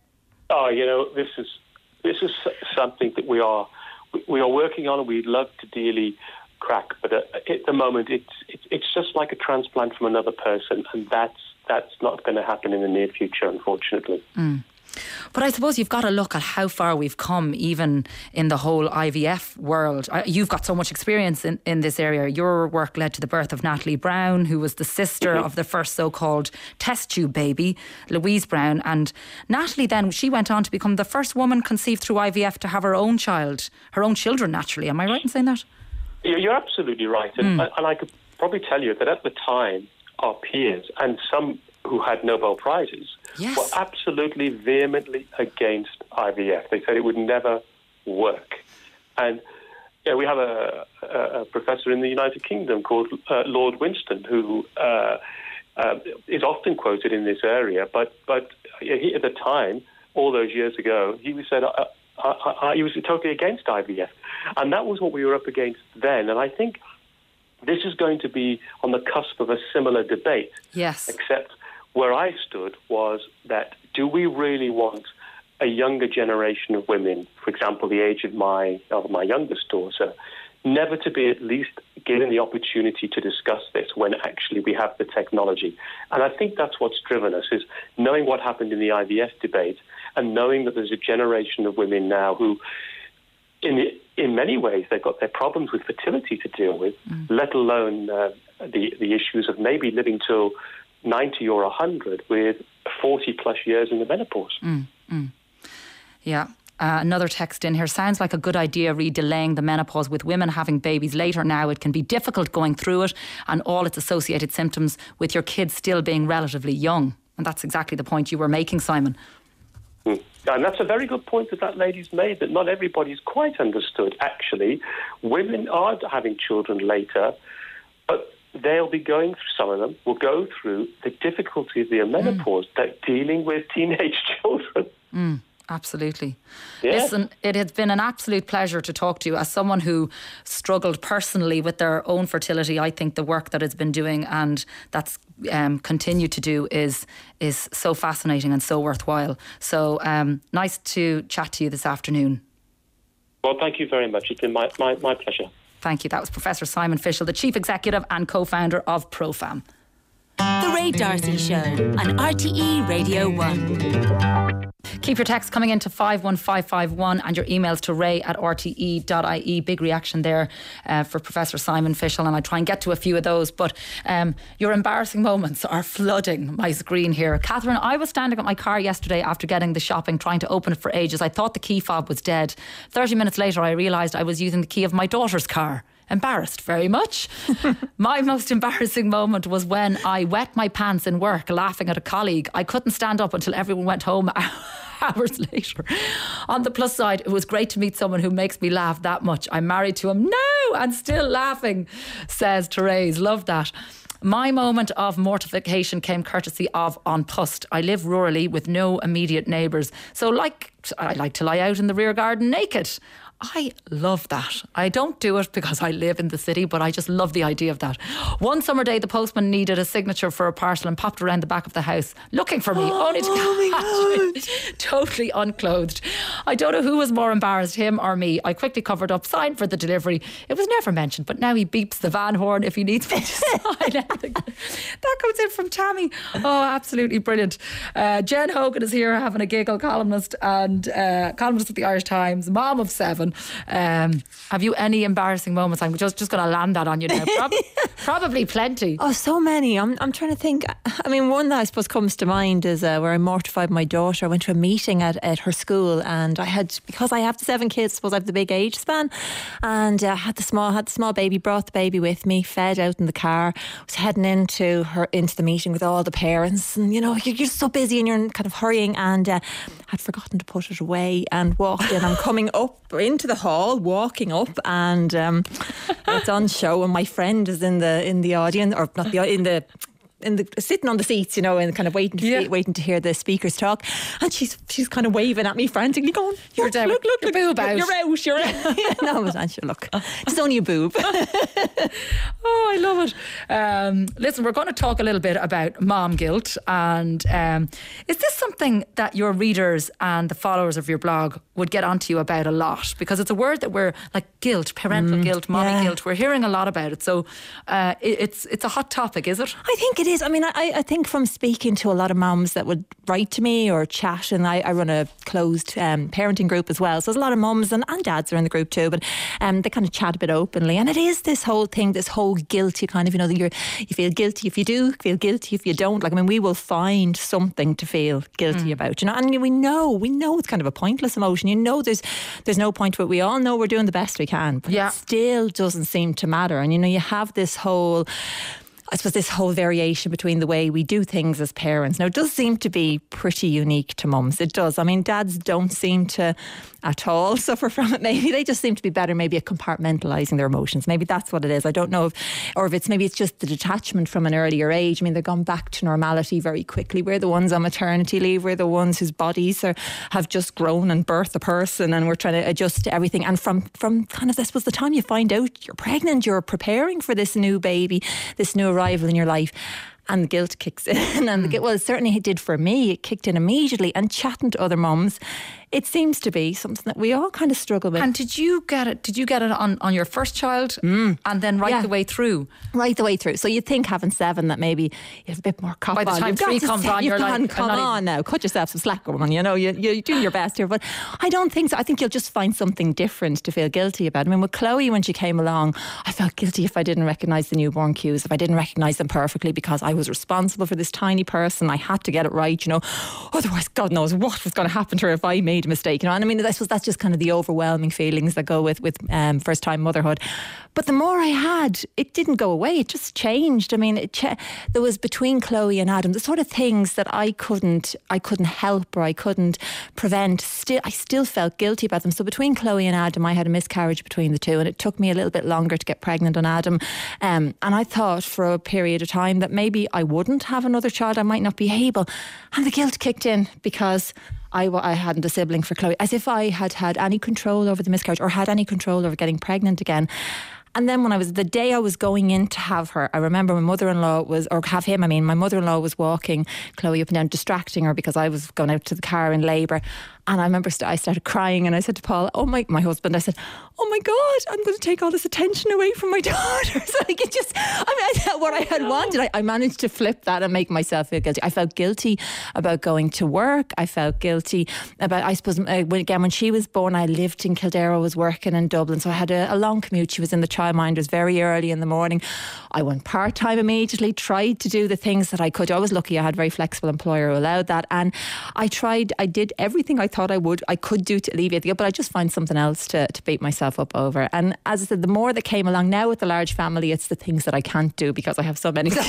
Oh, you know, this is this is something that we are we are working on, and we'd love to dearly crack. But uh, at the moment, it's, it's it's just like a transplant from another person, and that's that's not going to happen in the near future, unfortunately. Mm. But I suppose you've got to look at how far we've come, even in the whole I V F world. You've got so much experience in, in this area. Your work led to the birth of Natalie Brown, who was the sister mm-hmm. of the first so-called test tube baby, Louise Brown. And Natalie then, she went on to become the first woman conceived through I V F to have her own child, her own children, naturally. Am I right in saying that? You're absolutely right. And, mm. and I could probably tell you that at the time, our peers and some who had Nobel Prizes yes. were absolutely vehemently against I V F. They said it would never work. And yeah, we have a, a, a professor in the United Kingdom called uh, Lord Winston, who uh, uh, is often quoted in this area. But but he, at the time, all those years ago, he said uh, uh, uh, he was totally against I V F, and that was what we were up against then. And I think this is going to be on the cusp of a similar debate. Yes, except. Where I stood was that, do we really want a younger generation of women, for example, the age of my of my youngest daughter, never to be at least given the opportunity to discuss this when actually we have the technology? And I think that's what's driven us, is knowing what happened in the I V F debate and knowing that there's a generation of women now who, in the, in many ways, they've got their problems with fertility to deal with, mm. let alone uh, the, the issues of maybe living till ninety or one hundred with forty plus years in the menopause. Mm, mm. Yeah. Uh, another text in here. Sounds like a good idea, re delaying the menopause. With women having babies later now, it can be difficult going through it and all its associated symptoms with your kids still being relatively young. And that's exactly the point you were making, Simon. Mm. And that's a very good point that that lady's made, that not everybody's quite understood. Actually, women are having children later, but they'll be going through, some of them will go through the difficulty of their menopause, mm. that dealing with teenage children. Mm, absolutely. Yeah. Listen, it has been an absolute pleasure to talk to you. As someone who struggled personally with their own fertility, I think the work that it's been doing and that's um, continued to do is is so fascinating and so worthwhile. So um, nice to chat to you this afternoon. Well, thank you very much. It's been my, my, my pleasure. Thank you. That was Professor Simon Fischel, the Chief Executive and Co-Founder of ProFam. The Ray D'Arcy Show on R T E Radio one. Keep your texts coming into five one five five one and your emails to ray at r t e dot i e. Big reaction there uh, for Professor Simon Fischel, and I try and get to a few of those, but um, your embarrassing moments are flooding my screen here. Catherine, I was standing at my car yesterday after getting the shopping, trying to open it for ages. I thought the key fob was dead. thirty minutes later I realised I was using the key of my daughter's car. Embarrassed very much. My most embarrassing moment was when I wet my pants in work laughing at a colleague. I couldn't stand up until everyone went home hours later. On the plus side, it was great to meet someone who makes me laugh that much. I'm married to him now and still laughing, says Therese. Love that. My moment of mortification came courtesy of An Post. I live rurally with no immediate neighbours, so like I like to lie out in the rear garden naked. I love that. I don't do it because I live in the city, but I just love the idea of that. One summer day, the postman needed a signature for a parcel and popped around the back of the house looking for me, oh, only to oh catch me totally unclothed. I don't know who was more embarrassed, him or me. I quickly covered up, signed for the delivery. It was never mentioned, but now he beeps the van horn if he needs me to sign anything. That comes in from Tammy. Oh, absolutely brilliant. Uh, Jen Hogan is here having a giggle, columnist and uh, columnist at the Irish Times, mom of seven. Um, have you any embarrassing moments? I'm just, just going to land that on you now. Prob- probably plenty. Oh, so many. I'm I'm trying to think. I mean, one that I suppose comes to mind is uh, where I mortified my daughter. I went to a meeting at, at her school, and I had, because I have the seven kids, I suppose I have the big age span, and I uh, had the small had the small baby, brought the baby with me, fed out in the car, was heading into her into the meeting with all the parents, and you know, you're, you're so busy and you're kind of hurrying, and uh, had forgotten to put it away and walked in. I'm coming up into the hall, walking up, and um, it's on show, and my friend is in the in the audience, or not the in the in the sitting on the seats, you know, and kind of waiting to yeah. see, waiting to hear the speakers talk, and she's she's kind of waving at me frantically, going, "You're down, look, look, your look, boob out, you're out, you're out." Yeah, no, but Ansha, look, it's only a boob. Oh, I love it. Um, listen, we're going to talk a little bit about mom guilt, and um, is this something that your readers and the followers of your blog would get onto you about a lot? Because it's a word that we're like guilt, parental mm, guilt, mommy yeah. guilt. We're hearing a lot about it, so uh, it, it's it's a hot topic, is it? I think it is. I mean, I, I think from speaking to a lot of mums that would write to me or chat, and I, I run a closed um, parenting group as well, so there's a lot of mums and, and dads are in the group too, but um, they kind of chat a bit openly, and it is this whole thing, this whole guilt. You kind of, you know, you're, you feel guilty if you do, feel guilty if you don't. Like, I mean, we will find something to feel guilty mm. about, you know, and we know, we know it's kind of a pointless emotion. You know, there's there's no point to it. We all know we're doing the best we can, but yeah. it still doesn't seem to matter. And, you know, you have this whole, I suppose, this whole variation between the way we do things as parents. Now, it does seem to be pretty unique to mums. It does. I mean, dads don't seem to at all suffer from it. Maybe they just seem to be better maybe at compartmentalising their emotions. Maybe that's what it is. I don't know if, or if it's maybe it's just the detachment from an earlier age. I mean, they've gone back to normality very quickly. We're the ones on maternity leave. We're the ones whose bodies are, have just grown and birthed a person, and we're trying to adjust to everything. And from, from kind of, I suppose, the time you find out you're pregnant, you're preparing for this new baby, this new arrival in your life, and the guilt kicks in. And the guilt, well, it certainly did for me. It kicked in immediately. And chatting to other mums, it seems to be something that we all kind of struggle with. And did you get it? Did you get it on, on your first child, mm. and then right yeah. the way through? Right the way through. So you'd think having seven that maybe you have a bit more cop on. By the time three comes on, you're like, come on now, cut yourself some slack, woman. You know, you you do your best here. But I don't think so. I think you'll just find something different to feel guilty about. I mean, with Chloe, when she came along, I felt guilty if I didn't recognise the newborn cues, if I didn't recognise them perfectly, because I was responsible for this tiny person. I had to get it right, you know. Otherwise, God knows what was going to happen to her if I made a mistake, you know. And I mean, I suppose that's just kind of the overwhelming feelings that go with with um, first time motherhood. But the more I had, it didn't go away. It just changed. I mean, it ch- there was between Chloe and Adam the sort of things that I couldn't, I couldn't help or I couldn't prevent. Still, I still felt guilty about them. So between Chloe and Adam, I had a miscarriage between the two, and it took me a little bit longer to get pregnant on Adam. Um, and I thought for a period of time that maybe I wouldn't have another child. I might not be able, and the guilt kicked in because I, I hadn't a sibling for Chloe, as if I had had any control over the miscarriage or had any control over getting pregnant again. And then when I was, the day I was going in to have her, I remember my mother-in-law was, or have him, I mean, my mother-in-law was walking Chloe up and down, distracting her because I was going out to the car in labour. And I remember st- I started crying, and I said to Paul, oh my, my husband, I said, oh my God, I'm going to take all this attention away from my daughter. So like it just, I mean, I, what I had wanted, I, I managed to flip that and make myself feel guilty. I felt guilty about going to work. I felt guilty about, I suppose, uh, when, again, when she was born, I lived in Kildare, I was working in Dublin. So I had a, a long commute. She was in the childminders very early in the morning. I went part-time immediately, tried to do the things that I could. I was lucky I had a very flexible employer who allowed that. And I tried, I did everything I thought thought I would, I could do to alleviate the guilt, but I just find something else to, to beat myself up over. And as I said, the more that came along, now with the large family, it's the things that I can't do because I have so many.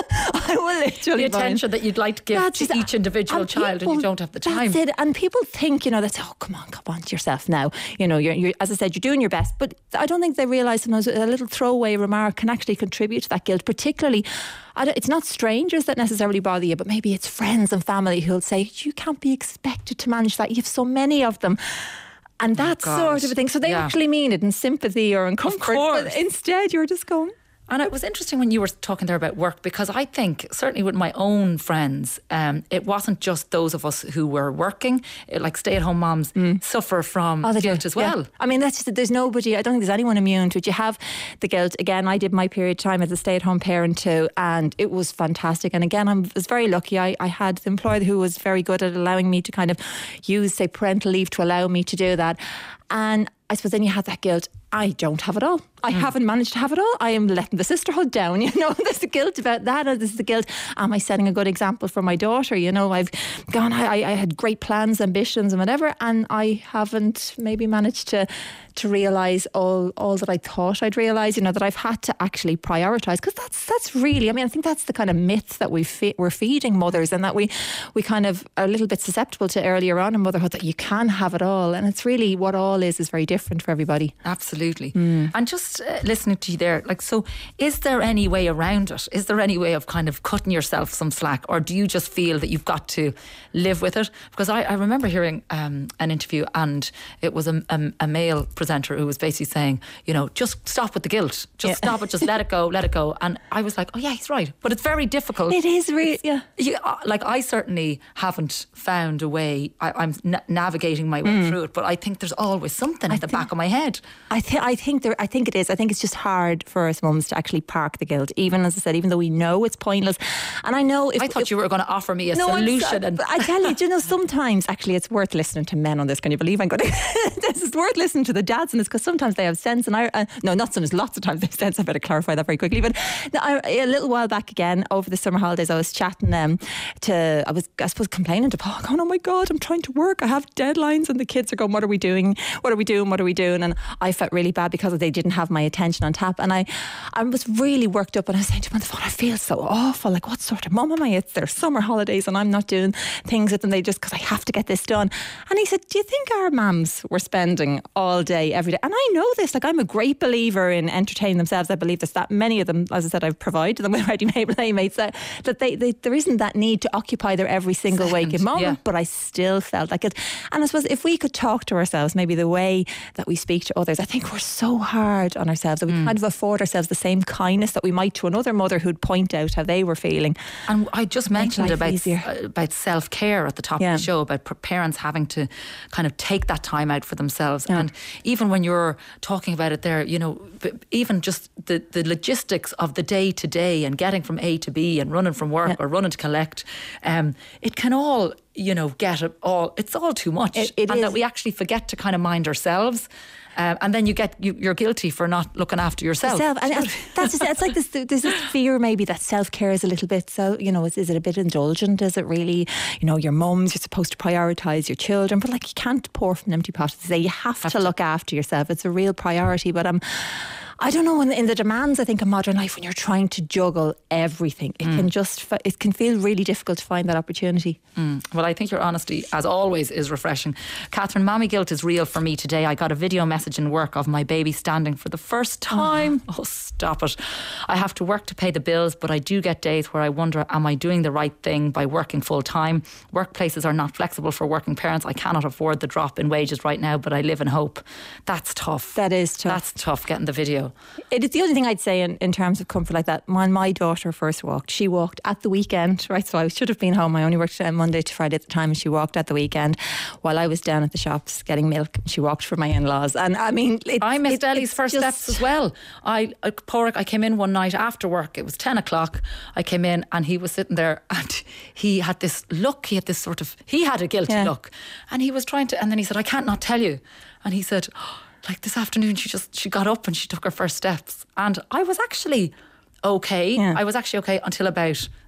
I will literally the attention that you'd like to give that's to it. Each individual and child people, and you don't have the time. That's it. And people think, you know, that's, oh, come on, come on to yourself now. You know, you're, you're, as I said, you're doing your best, but I don't think they realise sometimes a little throwaway remark can actually contribute to that guilt, particularly. I don't, it's not strangers that necessarily bother you, but maybe it's friends and family who'll say, you can't be expected to manage that. You have so many of them. And that oh sort of a thing. So they yeah. actually mean it in sympathy or in comfort. But instead you're just going... And it was interesting when you were talking there about work, because I think certainly with my own friends, um, it wasn't just those of us who were working. It, like stay-at-home moms mm. suffer from oh, guilt do. as well. Yeah. I mean, that's just, there's nobody, I don't think there's anyone immune to it. You have the guilt. Again, I did my period of time as a stay-at-home parent too, and it was fantastic. And again, I was very lucky. I, I had the employer who was very good at allowing me to kind of use, say, parental leave to allow me to do that. And I suppose then you have that guilt. I don't have it all. I mm. haven't managed to have it all. I am letting the sisterhood down. You know, there's the guilt about that. And there's the guilt. Am I setting a good example for my daughter? You know, I've gone, I, I had great plans, ambitions and whatever, and I haven't maybe managed to to realise all all that I thought I'd realise, you know, that I've had to actually prioritise, because that's that's really, I mean, I think that's the kind of myth that we fe- we're feeding mothers, and that we, we kind of are a little bit susceptible to earlier on in motherhood, that you can have it all. And it's really, what all is is very different for everybody. Absolutely. Mm. And just uh, listening to you there, like, so is there any way around it? Is there any way of kind of cutting yourself some slack, or do you just feel that you've got to live with it? Because I, I remember hearing um, an interview, and it was a, a, a male presenter who was basically saying, you know, just stop with the guilt, just yeah. stop it, just let it go, let it go. And I was like, oh yeah, he's right. But it's very difficult. It is really, yeah. You, uh, like, I certainly haven't found a way. I, I'm na- navigating my way mm. through it, but I think there's always something I at the think, back of my head. I think I think there. I think it is. I think it's just hard for us mums to actually park the guilt. Even as I said, even though we know it's pointless, and I know. If, I thought if, you were going to offer me a no, solution. And I tell you, do you know, sometimes actually it's worth listening to men on this. Can you believe I'm going to? This is worth listening to the dads on this, because sometimes they have sense, and I uh, no, not sometimes. Lots of times they have sense. I better clarify that very quickly. But no, I, a little while back again over the summer holidays, I was chatting um, to. I was, I suppose, complaining to Paul, going, "Oh my God, I'm trying to work. I have deadlines," and the kids are going, "What are we doing? What are we doing? What are we doing?" And I felt really bad because they didn't have my attention on tap, and I, I was really worked up. And I was saying to him on the phone, "I feel so awful. Like, what sort of mum am I? It's their summer holidays, and I'm not doing things with them. They just because I have to get this done." And he said, "Do you think our mums were spending all day, every day?" And I know this. Like, I'm a great believer in entertaining themselves. I believe this. That many of them, as I said, I've provided them with ready-made playmates. That that they, they there isn't that need to occupy their every single Second, waking moment. Yeah. But I still felt like it. And I suppose if we could talk to ourselves, maybe the way that we speak to others, I think we're so hard on ourselves that we mm. kind of afford ourselves the same kindness that we might to another mother who'd point out how they were feeling. And I just mentioned about uh, about self-care at the top yeah. of the show, about parents having to kind of take that time out for themselves. Yeah. And even when you're talking about it there, you know, even just the, the logistics of the day to day and getting from A to B and running from work yeah. or running to collect, um, it can all, you know, get it all, it's all too much. It, it and is. that we actually forget to kind of mind ourselves. Um, and then you get you, you're guilty for not looking after yourself. Yourself. And, and that's just, it's like this. There's this fear maybe that self care is a little bit. So you know, is, is it a bit indulgent? Is it really? You know, your mums. You're supposed to prioritise your children, but like you can't pour from an empty pot. Say you have, have to, to look after yourself. It's a real priority. But I'm. Um, I don't know, in the, in the demands, I think, of modern life, when you're trying to juggle everything, it mm. can just, it can feel really difficult to find that opportunity. Mm. Well, I think your honesty, as always, is refreshing. Catherine, mommy guilt is real for me today. I got a video message in work of my baby standing for the first time. Oh, oh stop it. I have to work to pay the bills, but I do get days where I wonder, am I doing the right thing by working full time? Workplaces are not flexible for working parents. I cannot afford the drop in wages right now, but I live in hope. That's tough. That is tough. That's tough, getting the video. It is the only thing I'd say in, in terms of comfort like that. When my daughter first walked, she walked at the weekend, right? So I should have been home. I only worked Monday to Friday at the time, and she walked at the weekend while I was down at the shops getting milk. She walked for my in-laws. And I mean, it, I missed it, Ellie's first just... steps as well. I, uh, Porrick, I came in one night after work. It was ten o'clock. I came in and he was sitting there, and he had this look. He had this sort of, he had a guilty yeah. look, and he was trying to, and then he said, I can't not tell you. And he said, oh, like this afternoon she just she got up and she took her first steps, and I was actually okay yeah. I was actually okay until about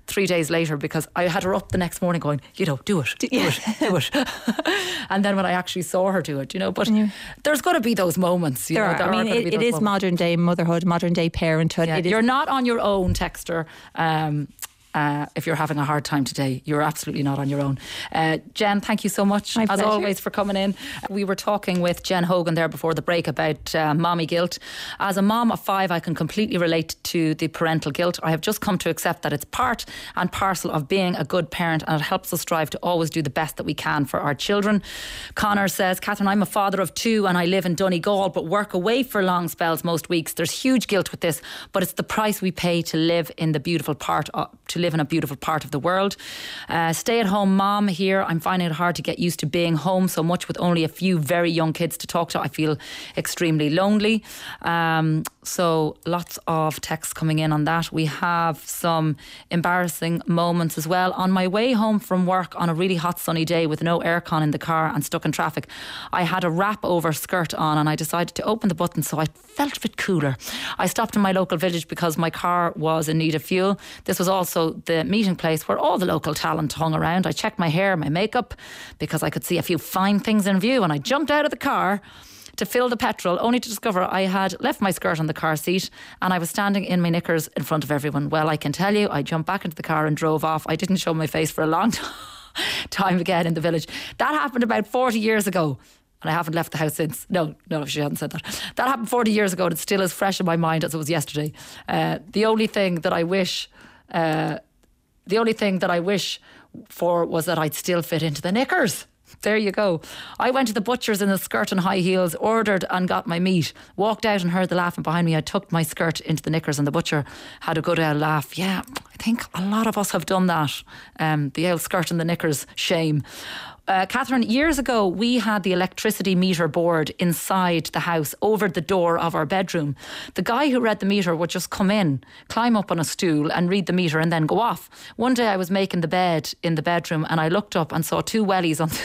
three days later because I had her up the next morning going, you know, do it, do Yeah. it, do it. And then when I actually saw her do it, you know, but Yeah. there's got to be those moments. You There know, are. there I mean, are gonna it, be it those is moments. modern day motherhood, modern day parenthood. Yeah, It is, you're not on your own, texter. Um, uh, if you're having a hard time today, you're absolutely not on your own. Uh, Jen, thank you so much, My as pleasure. always, for coming in. We were talking with Jen Hogan there before the break about uh, mommy guilt. As a mom of five, I can completely relate to the parental guilt. I have just come to accept that it's part and parcel of being a good parent, and it helps us strive to always do the best that we can for our children. Connor says, Catherine, I'm a father of two and I live in Donegal but work away for long spells most weeks. There's huge guilt with this, but it's the price we pay to live in the beautiful part of, to live in a beautiful part of the world. Uh, stay-at-home mom here. I'm finding it hard to get used to being home so much with only a few very young kids to talk to. I feel extremely lonely. Um, so lots of texts coming in on that. We have some embarrassing moments as well. On my way home from work on a really hot sunny day with no aircon in the car and stuck in traffic, I had a wrap over skirt on and I decided to open the button so I felt a bit cooler. I stopped in my local village because my car was in need of fuel. This was also the meeting place where all the local talent hung around. I checked my hair, my makeup, because I could see a few fine things in view, and I jumped out of the car to fill the petrol, only to discover I had left my skirt on the car seat and I was standing in my knickers in front of everyone. Well, I can tell you, I jumped back into the car and drove off. I didn't show my face for a long time again in the village. That happened about forty years ago. And I haven't left the house since. No, no, she hadn't said that. That happened forty years ago and it's still as fresh in my mind as it was yesterday. Uh, the only thing that I wish... Uh, the only thing that I wish for was that I'd still fit into the knickers. There you go. I went to the butcher's in a skirt and high heels, ordered and got my meat, walked out and heard the laughing behind me. I tucked my skirt into the knickers and the butcher had a good old laugh. Yeah, I think a lot of us have done that. Um, the old skirt and the knickers shame. Uh, Catherine, years ago we had the electricity meter board inside the house over the door of our bedroom. The guy who read the meter would just come in, climb up on a stool and read the meter and then go off. One day I was making the bed in the bedroom and I looked up and saw two wellies on the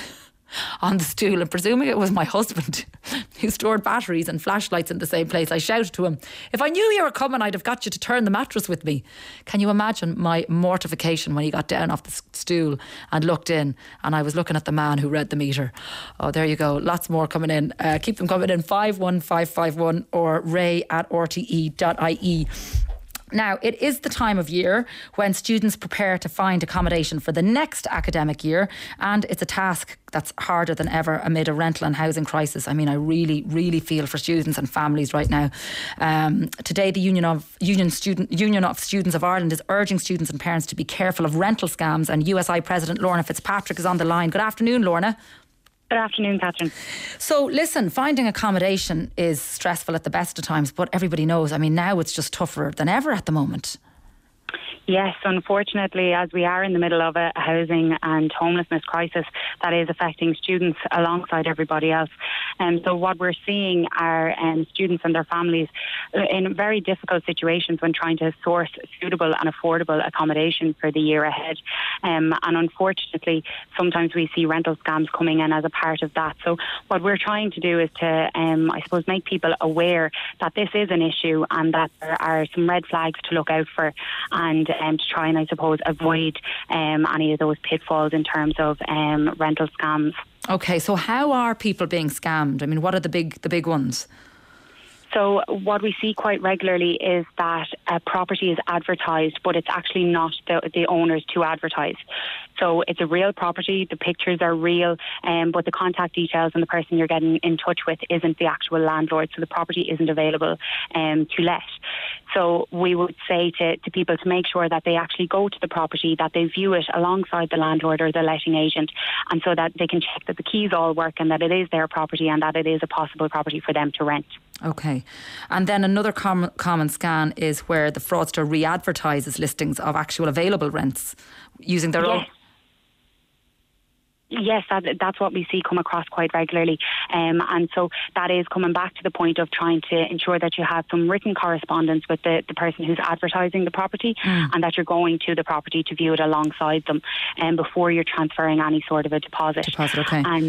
on the stool, and presuming it was my husband who stored batteries and flashlights in the same place, I shouted to him, if I knew you were coming, I'd have got you to turn the mattress with me. Can you imagine my mortification when he got down off the stool and looked in, and I was looking at the man who read the meter. Oh, there you go. Lots more coming in. Uh, keep them coming in. five one five five one or ray at r t e dot i e. Now, it is the time of year when students prepare to find accommodation for the next academic year, and it's a task that's harder than ever amid a rental and housing crisis. I mean, I really, really feel for students and families right now. Um, today, the Union of Union Student Union of Students of Ireland is urging students and parents to be careful of rental scams, and U S I President Lorna Fitzpatrick is on the line. Good afternoon, Lorna. Good afternoon, Catherine. So listen, finding accommodation is stressful at the best of times, but everybody knows, I mean, now it's just tougher than ever at the moment. Yes, unfortunately, as we are in the middle of a housing and homelessness crisis that is affecting students alongside everybody else. And um, so what we're seeing are um, students and their families in very difficult situations when trying to source suitable and affordable accommodation for the year ahead. Um, and unfortunately, sometimes we see rental scams coming in as a part of that. So what we're trying to do is to, um, I suppose, make people aware that this is an issue and that there are some red flags to look out for, and Um, to try and, I suppose, avoid um, any of those pitfalls in terms of um, rental scams. Okay, so how are people being scammed? I mean, what are the big the big ones? So what we see quite regularly is that a property is advertised, but it's actually not the, the owners to advertise. So it's a real property, the pictures are real, um, but the contact details and the person you're getting in touch with isn't the actual landlord, so the property isn't available um, to let. So we would say to, to people to make sure that they actually go to the property, that they view it alongside the landlord or the letting agent, and so that they can check that the keys all work and that it is their property and that it is a possible property for them to rent. Okay. And then another com- common scam is where the fraudster re-advertises listings of actual available rents using their yes. own... Yes, that, that's what we see come across quite regularly. Um, and so that is coming back to the point of trying to ensure that you have some written correspondence with the, the person who's advertising the property mm. and that you're going to the property to view it alongside them um, before you're transferring any sort of a deposit. Deposit, okay. And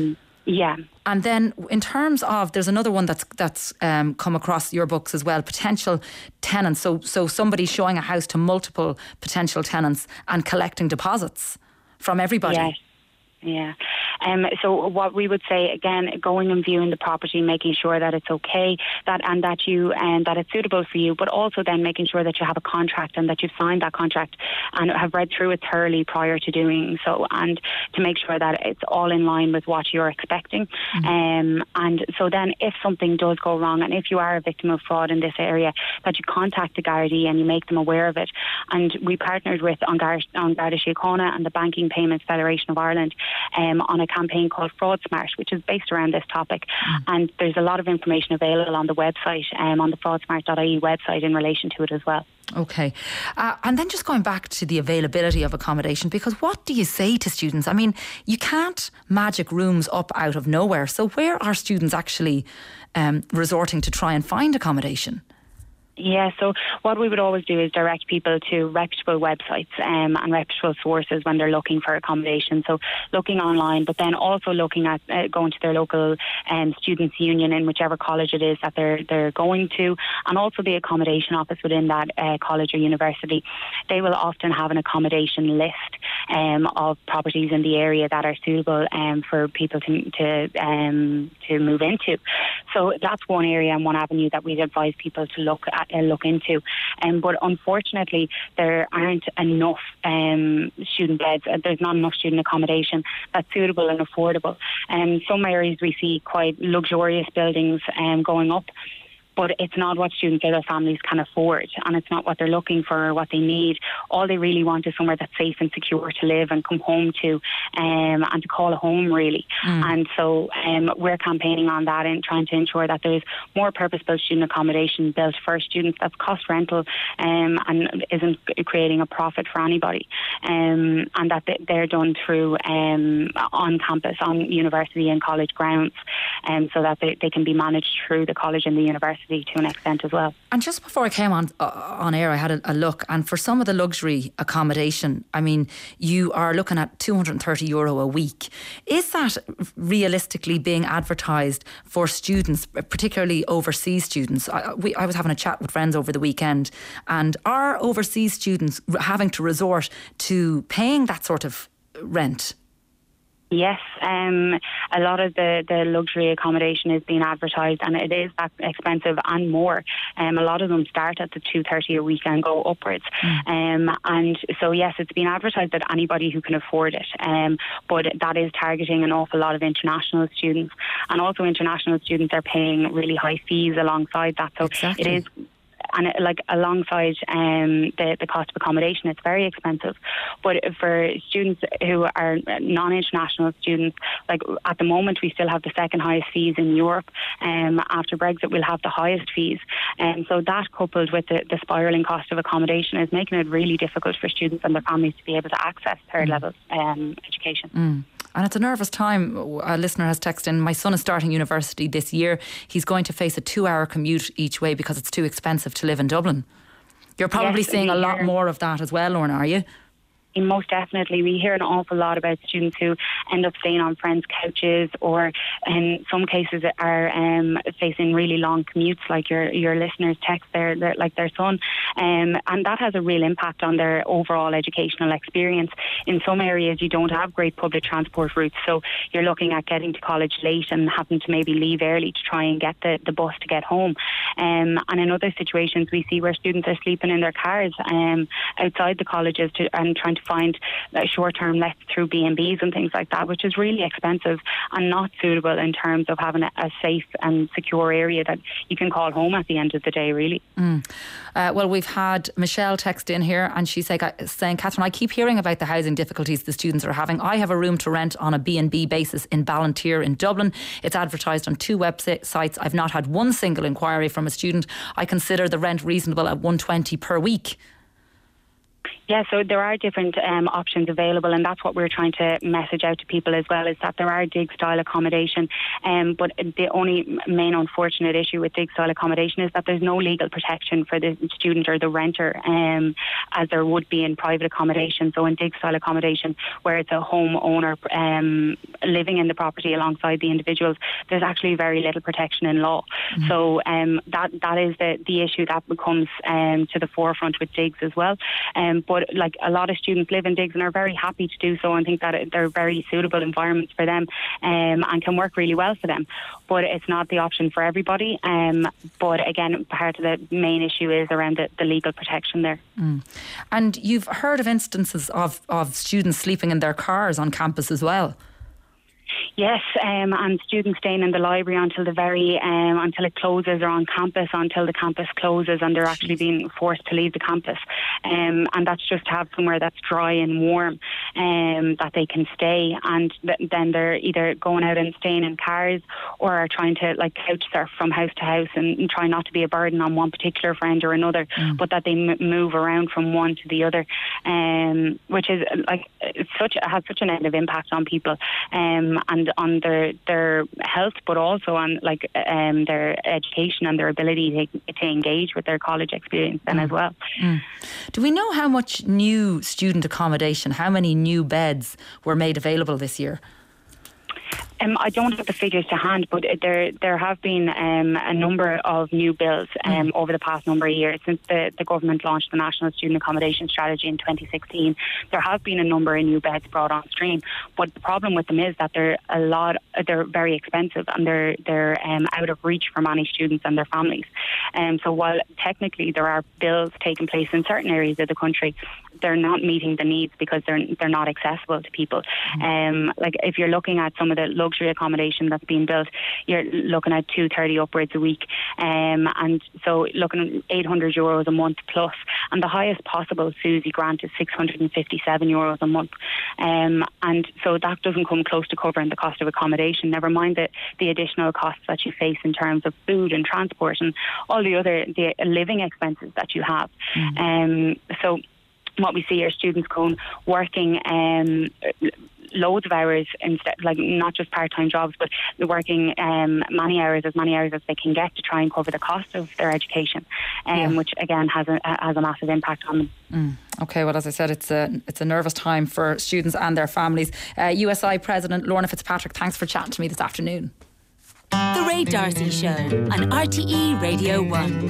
Yeah. And then in terms of, there's another one that's that's um, come across your books as well, potential tenants. So so somebody showing a house to multiple potential tenants and collecting deposits from everybody. Yes. Yeah. Um, so what we would say, again, going and viewing the property, making sure that it's okay, that and that you and that it's suitable for you, but also then making sure that you have a contract and that you've signed that contract and have read through it thoroughly prior to doing so, and to make sure that it's all in line with what you're expecting. Mm-hmm. Um, and so then if something does go wrong, and if you are a victim of fraud in this area, that you contact the Gardaí and you make them aware of it. And we partnered with An Garda Síochána and the Banking Payments Federation of Ireland Um, on a campaign called Fraud Smart, which is based around this topic. Mm. And there's a lot of information available on the website, um, on the fraud smart dot I E website in relation to it as well. Okay. Uh, and then just going back to the availability of accommodation, because what do you say to students? I mean, you can't magic rooms up out of nowhere. So where are students actually um, resorting to try and find accommodation? Yeah, so what we would always do is direct people to reputable websites um, and reputable sources when they're looking for accommodation. So looking online, but then also looking at uh, going to their local um, students' union in whichever college it is that they're they're going to, and also the accommodation office within that uh, college or university. They will often have an accommodation list um, of properties in the area that are suitable um, for people to to um, to move into. So that's one area and one avenue that we'd advise people to look at. Uh, look into, um, but unfortunately there aren't enough um, student beds. Uh, there's not enough student accommodation that's suitable and affordable. And um, some areas we see quite luxurious buildings um, going up, but it's not what students or their families can afford, and it's not what they're looking for or what they need. All they really want is somewhere that's safe and secure to live and come home to, um, and to call a home, really. Mm. And so um, we're campaigning on that and trying to ensure that there's more purpose-built student accommodation built for students that's cost rental um, and isn't creating a profit for anybody, um, and that they're done through um, on campus, on university and college grounds, um, so that they, they can be managed through the college and the university to an extent as well. And just before I came on uh, on air, I had a, a look, and for some of the luxury accommodation, I mean, you are looking at two hundred thirty euro a week. Is that realistically being advertised for students, particularly overseas students? I, we, I was having a chat with friends over the weekend, and are overseas students having to resort to paying that sort of rent? Yes, um, a lot of the, the luxury accommodation is being advertised, and it is that expensive and more. Um, a lot of them start at the two thirty a week and go upwards. Mm. Um, and so yes, it's been advertised that anybody who can afford it. Um, but that is targeting an awful lot of international students, and also international students are paying really high fees alongside that. So exactly. It is. And it, like alongside um, the, the cost of accommodation, it's very expensive. But for students who are non-international students, like at the moment we still have the second highest fees in Europe. Um, after Brexit we'll have the highest fees. And um, so that, coupled with the, the spiralling cost of accommodation, is making it really difficult for students and their families to be able to access third mm. level um, education. Mm. And it's a nervous time. A listener has texted in, my son is starting university this year. He's going to face a two hour commute each way because it's too expensive to live in Dublin. You're probably yes, seeing a lot more of that as well, Lorna, are you? Most definitely. We hear an awful lot about students who end up staying on friends' couches, or in some cases are um, facing really long commutes, like your your listeners text their, their like their son, um, and that has a real impact on their overall educational experience. In some areas you don't have great public transport routes, so you're looking at getting to college late and having to maybe leave early to try and get the, the bus to get home. Um, and in other situations we see where students are sleeping in their cars um, outside the colleges to, and trying to find uh, short-term lets through B and B's and things like that, which is really expensive and not suitable in terms of having a, a safe and secure area that you can call home at the end of the day, really. Mm. Uh, well, we've had Michelle text in here, and she's saying, saying, Catherine, I keep hearing about the housing difficulties the students are having. I have a room to rent on a B and B basis in Ballantyre in Dublin. It's advertised on two websites. I've not had one single inquiry from a student. I consider the rent reasonable at one hundred twenty per week. Yeah, so there are different um, options available, and that's what we're trying to message out to people as well, is that there are dig-style accommodation, um, but the only main unfortunate issue with dig-style accommodation is that there's no legal protection for the student or the renter, um, as there would be in private accommodation. So in dig-style accommodation, where it's a homeowner um, living in the property alongside the individuals, there's actually very little protection in law. Mm-hmm. So um, that that is the, the issue that becomes um, to the forefront with digs as well. Um, but like a lot of students live in digs and are very happy to do so, and think that they're very suitable environments for them um, and can work really well for them. But it's not the option for everybody. Um, but again, part of the main issue is around the, the legal protection there. Mm. And you've heard of instances of, of students sleeping in their cars on campus as well. Yes, um, and students staying in the library until the very um, until it closes, or on campus until the campus closes, and they're actually being forced to leave the campus. Um, and that's just to have somewhere that's dry and warm, um, that they can stay. And th- then they're either going out and staying in cars, or are trying to like couch surf from house to house, and, and try not to be a burden on one particular friend or another, mm. but that they m- move around from one to the other, um, which is like it's such it has such a negative impact on people. Um, and on their their health, but also on like um, their education and their ability to, to engage with their college experience then mm. as well. Mm. Do we know how much new student accommodation, how many new beds were made available this year? Um, I don't have the figures to hand, but there there have been um, a number of new bills um, mm. over the past number of years since the, the government launched the National Student Accommodation Strategy in twenty sixteen. There have been a number of new beds brought on stream, but the problem with them is that they're a lot. They're very expensive, and they're they're um, out of reach for many students and their families. Um, so while technically there are bills taking place in certain areas of the country, they're not meeting the needs because they're they're not accessible to people. Mm. Um, like if you're looking at some of the luxury accommodation that's being built, you're looking at two thirty upwards a week, um, and so looking at eight hundred euros a month plus, and the highest possible Susie grant is six hundred fifty-seven euros a month, um, and so that doesn't come close to covering the cost of accommodation. Never mind the the additional costs that you face in terms of food and transport and all the other the living expenses that you have. Mm. Um, so. What we see are students going working um, loads of hours instead, like not just part-time jobs, but working um, many hours, as many hours as they can get to try and cover the cost of their education, um, yeah. which again has a has a massive impact on them. Mm. Okay, well, as I said, it's a it's a nervous time for students and their families. Uh, U S I President Lorna Fitzpatrick, thanks for chatting to me this afternoon. The Ray D'Arcy Show on R T E Radio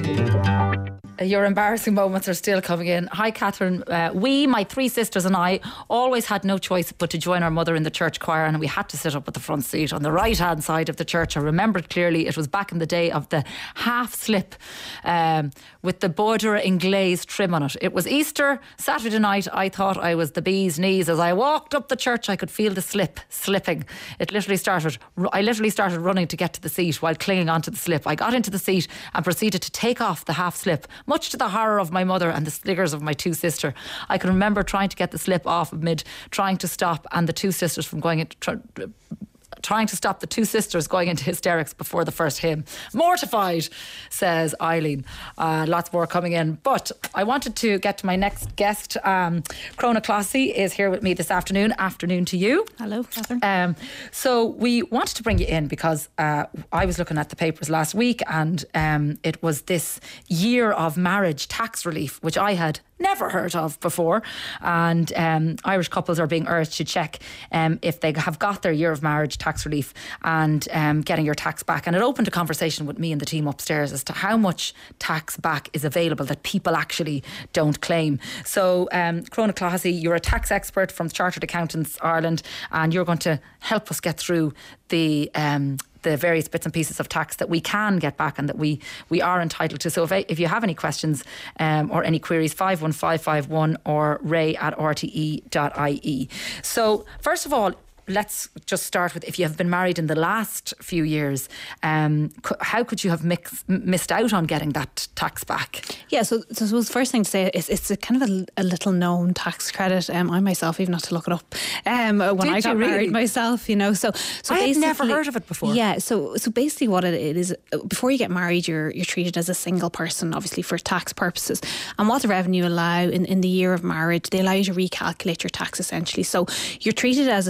one. Your embarrassing moments are still coming in. Hi, Catherine. Uh, we, my three sisters and I, always had no choice but to join our mother in the church choir, and we had to sit up at the front seat on the right-hand side of the church. I remember it clearly. It was back in the day of the half-slip um, with the border inglés trim on it. It was Easter, Saturday night. I thought I was the bee's knees. As I walked up the church, I could feel the slip slipping. It literally started, I literally started running to get to the seat while clinging onto the slip. I got into the seat and proceeded to take off the half-slip, much to the horror of my mother and the sniggers of my two sisters. I can remember trying to get the slip off amid trying to stop and the two sisters from going into tr- trying to stop the two sisters going into hysterics before the first hymn. Mortified, says Eileen. Uh, lots more coming in. But I wanted to get to my next guest. Um, Crona Clossy is here with me this afternoon. Afternoon to you. Hello, Catherine. Um, so we wanted to bring you in because uh, I was looking at the papers last week, and um, it was this year of marriage tax relief, which I had never heard of before, and um, Irish couples are being urged to check um, if they have got their year of marriage tax relief and um, getting your tax back. And it opened a conversation with me and the team upstairs as to how much tax back is available that people actually don't claim. So um, Crona Clossy, you're a tax expert from Chartered Accountants Ireland, and you're going to help us get through the um, the various bits and pieces of tax that we can get back and that we we are entitled to. So if, I, if you have any questions um, or any queries, five one five five one or ray at r t e dot i e. So first of all, let's just start with, if you have been married in the last few years, um, how could you have mix, missed out on getting that tax back? Yeah, so, so I suppose the first thing to say is it's a kind of a, a little known tax credit. Um, I myself even had to look it up um, when Did I got really? married myself, you know. So, so I had never heard of it before. Yeah, so so basically what it is, before you get married, you're you're treated as a single person, obviously for tax purposes. And what the revenue allow in, in the year of marriage, they allow you to recalculate your tax essentially. So you're treated as a single person.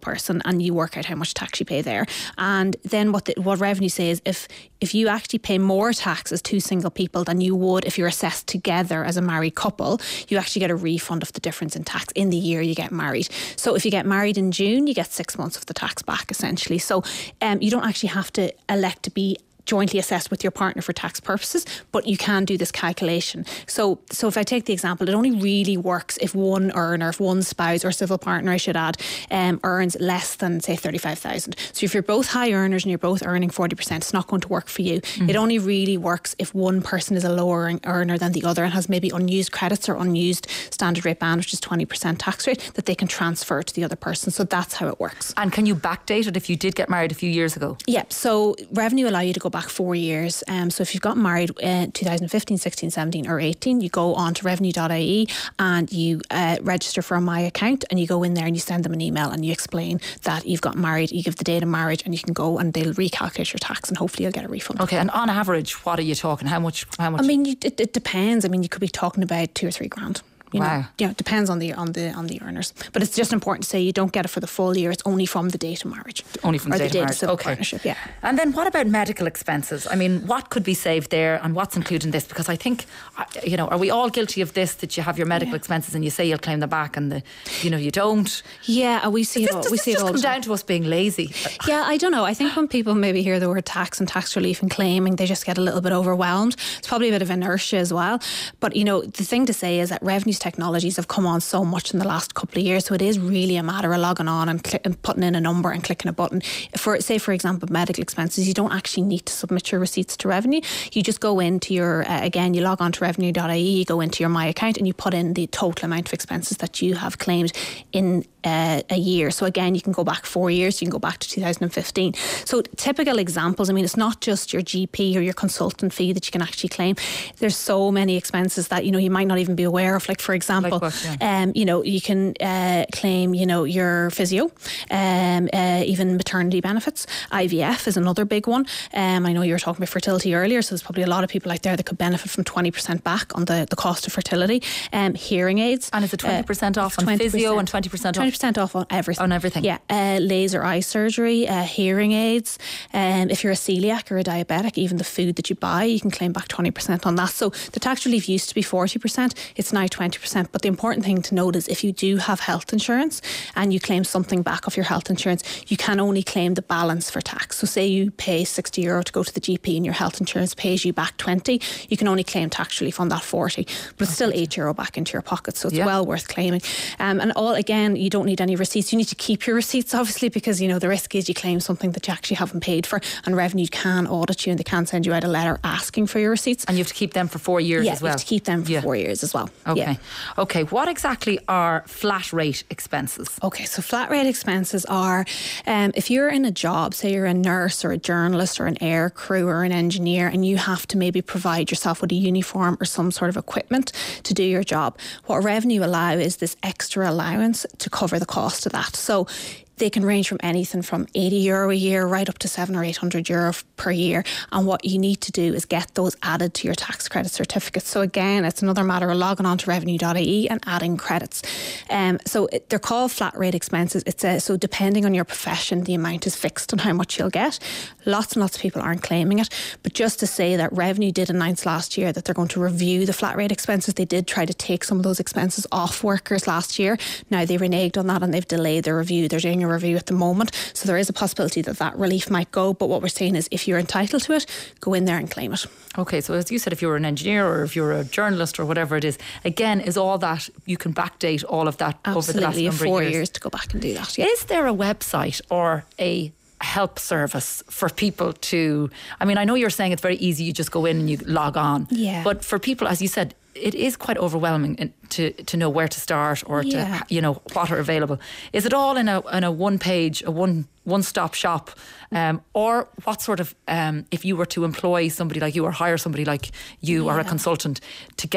person, and you work out how much tax you pay there. And then what the, what revenue says, if if you actually pay more tax as two single people than you would if you're assessed together as a married couple, you actually get a refund of the difference in tax in the year you get married. So if you get married in June, you get six months of the tax back, essentially. So um, you don't actually have to elect to be jointly assessed with your partner for tax purposes, but you can do this calculation. So so if I take the example, it only really works if one earner, if one spouse or civil partner, I should add, um, earns less than, say, thirty-five thousand. So if you're both high earners and you're both earning forty percent, it's not going to work for you. Mm-hmm. It only really works if one person is a lower earner than the other and has maybe unused credits or unused standard rate band, which is twenty percent tax rate, that they can transfer to the other person. So that's how it works. And can you backdate it if you did get married a few years ago? Yeah, so revenue allow you to go back four years. Um, so if you've got married in twenty fifteen, sixteen, seventeen or eighteen, you go on to revenue dot I E and you uh, register for a My Account, and you go in there and you send them an email and you explain that you've got married, you give the date of marriage, and you can go and they'll recalculate your tax and hopefully you'll get a refund. Okay, and on average, what are you talking? How much? How much? I mean, you, it, it depends. I mean, you could be talking about two or three grand. You wow. know, yeah, it depends on the on the on the earners, but it's just important to say you don't get it for the full year. It's only from the date of marriage, only from the or date, the date of marriage. of civil Okay. partnership. Yeah. And then what about medical expenses? I mean, what could be saved there, and what's included in this? Because I think, you know, are we all guilty of this? That you have your medical yeah. expenses and you say you'll claim them back, and the, you know, you don't. Yeah, we see does it all. Does we this see just it all come down to us being lazy? Yeah, I don't know. I think when people maybe hear the word tax and tax relief and claiming, they just get a little bit overwhelmed. It's probably a bit of inertia as well. But you know, the thing to say is that revenues technologies have come on so much in the last couple of years, so it is really a matter of logging on and, cl- and putting in a number and clicking a button. For say, for example, medical expenses, you don't actually need to submit your receipts to revenue. You just go into your uh, again, you log on to revenue dot I E, you go into your My Account, and you put in the total amount of expenses that you have claimed in uh, a year. So again, you can go back four years, you can go back to two thousand fifteen. So typical examples, I mean, it's not just your G P or your consultant fee that you can actually claim. There's so many expenses that, you know, you might not even be aware of. Like, for example, like what, yeah. um, you know, you can uh, claim, you know, your physio, um, uh, even maternity benefits. I V F is another big one. Um, I know you were talking about fertility earlier, so there's probably a lot of people out there that could benefit from twenty percent back on the, the cost of fertility. Um, hearing aids. And is it twenty percent uh, off on twenty percent physio and twenty percent off? twenty percent off on everything. On everything. Yeah. Uh, laser eye surgery, uh, hearing aids. Um, if you're a celiac or a diabetic, even the food that you buy, you can claim back twenty percent on that. So the tax relief used to be forty percent. It's now twenty percent. But the important thing to note is if you do have health insurance and you claim something back off your health insurance, you can only claim the balance for tax. So say you pay sixty euro to go to the G P and your health insurance pays you back twenty, you can only claim tax relief on that forty, but it's still eight euro back into your pocket, so it's yeah. well worth claiming. Um, and all again, you don't need any receipts. You need to keep your receipts, obviously, because you know the risk is you claim something that you actually haven't paid for, and revenue can audit you and they can send you out a letter asking for your receipts. And you have to keep them for four years yeah, as well. You have to keep them for yeah. four years as well. Okay. Yeah. Okay. What exactly are flat rate expenses? Okay, so flat rate expenses are um, if you're in a job, say you're a nurse or a journalist or an air crew or an engineer, and you have to maybe provide yourself with a uniform or some sort of equipment to do your job. What revenue allow is this extra allowance to cover the cost of that. So they can range from anything from eighty euro a year right up to seven or eight hundred euro per year. And what you need to do is get those added to your tax credit certificates. So again, it's another matter of logging on to revenue dot I E and adding credits. Um, so it, they're called flat rate expenses. It's a, so depending on your profession, the amount is fixed on how much you'll get. Lots and lots of people aren't claiming it. But just to say that Revenue did announce last year that they're going to review the flat rate expenses. They did try to take some of those expenses off workers last year. Now they reneged on that and they've delayed their review. They're doing a review at the moment, so there is a possibility that that relief might go, but what we're saying is if you're entitled to it, go in there and claim it. Okay, so as you said, if you're an engineer or if you're a journalist or whatever it is, again, is all that, you can backdate all of that Absolutely, over the last number four of years. years to go back and do that. Yeah. Is there a website or a help service for people to, I mean, I know you're saying it's very easy, you just go in and you log on, yeah. but for people, as you said, it is quite overwhelming to to know where to start or yeah. to, you know, what are available. Is it all in a in a one page, a one one stop shop, um, or what sort of um, if you were to employ somebody like you or hire somebody like you yeah. or a consultant to get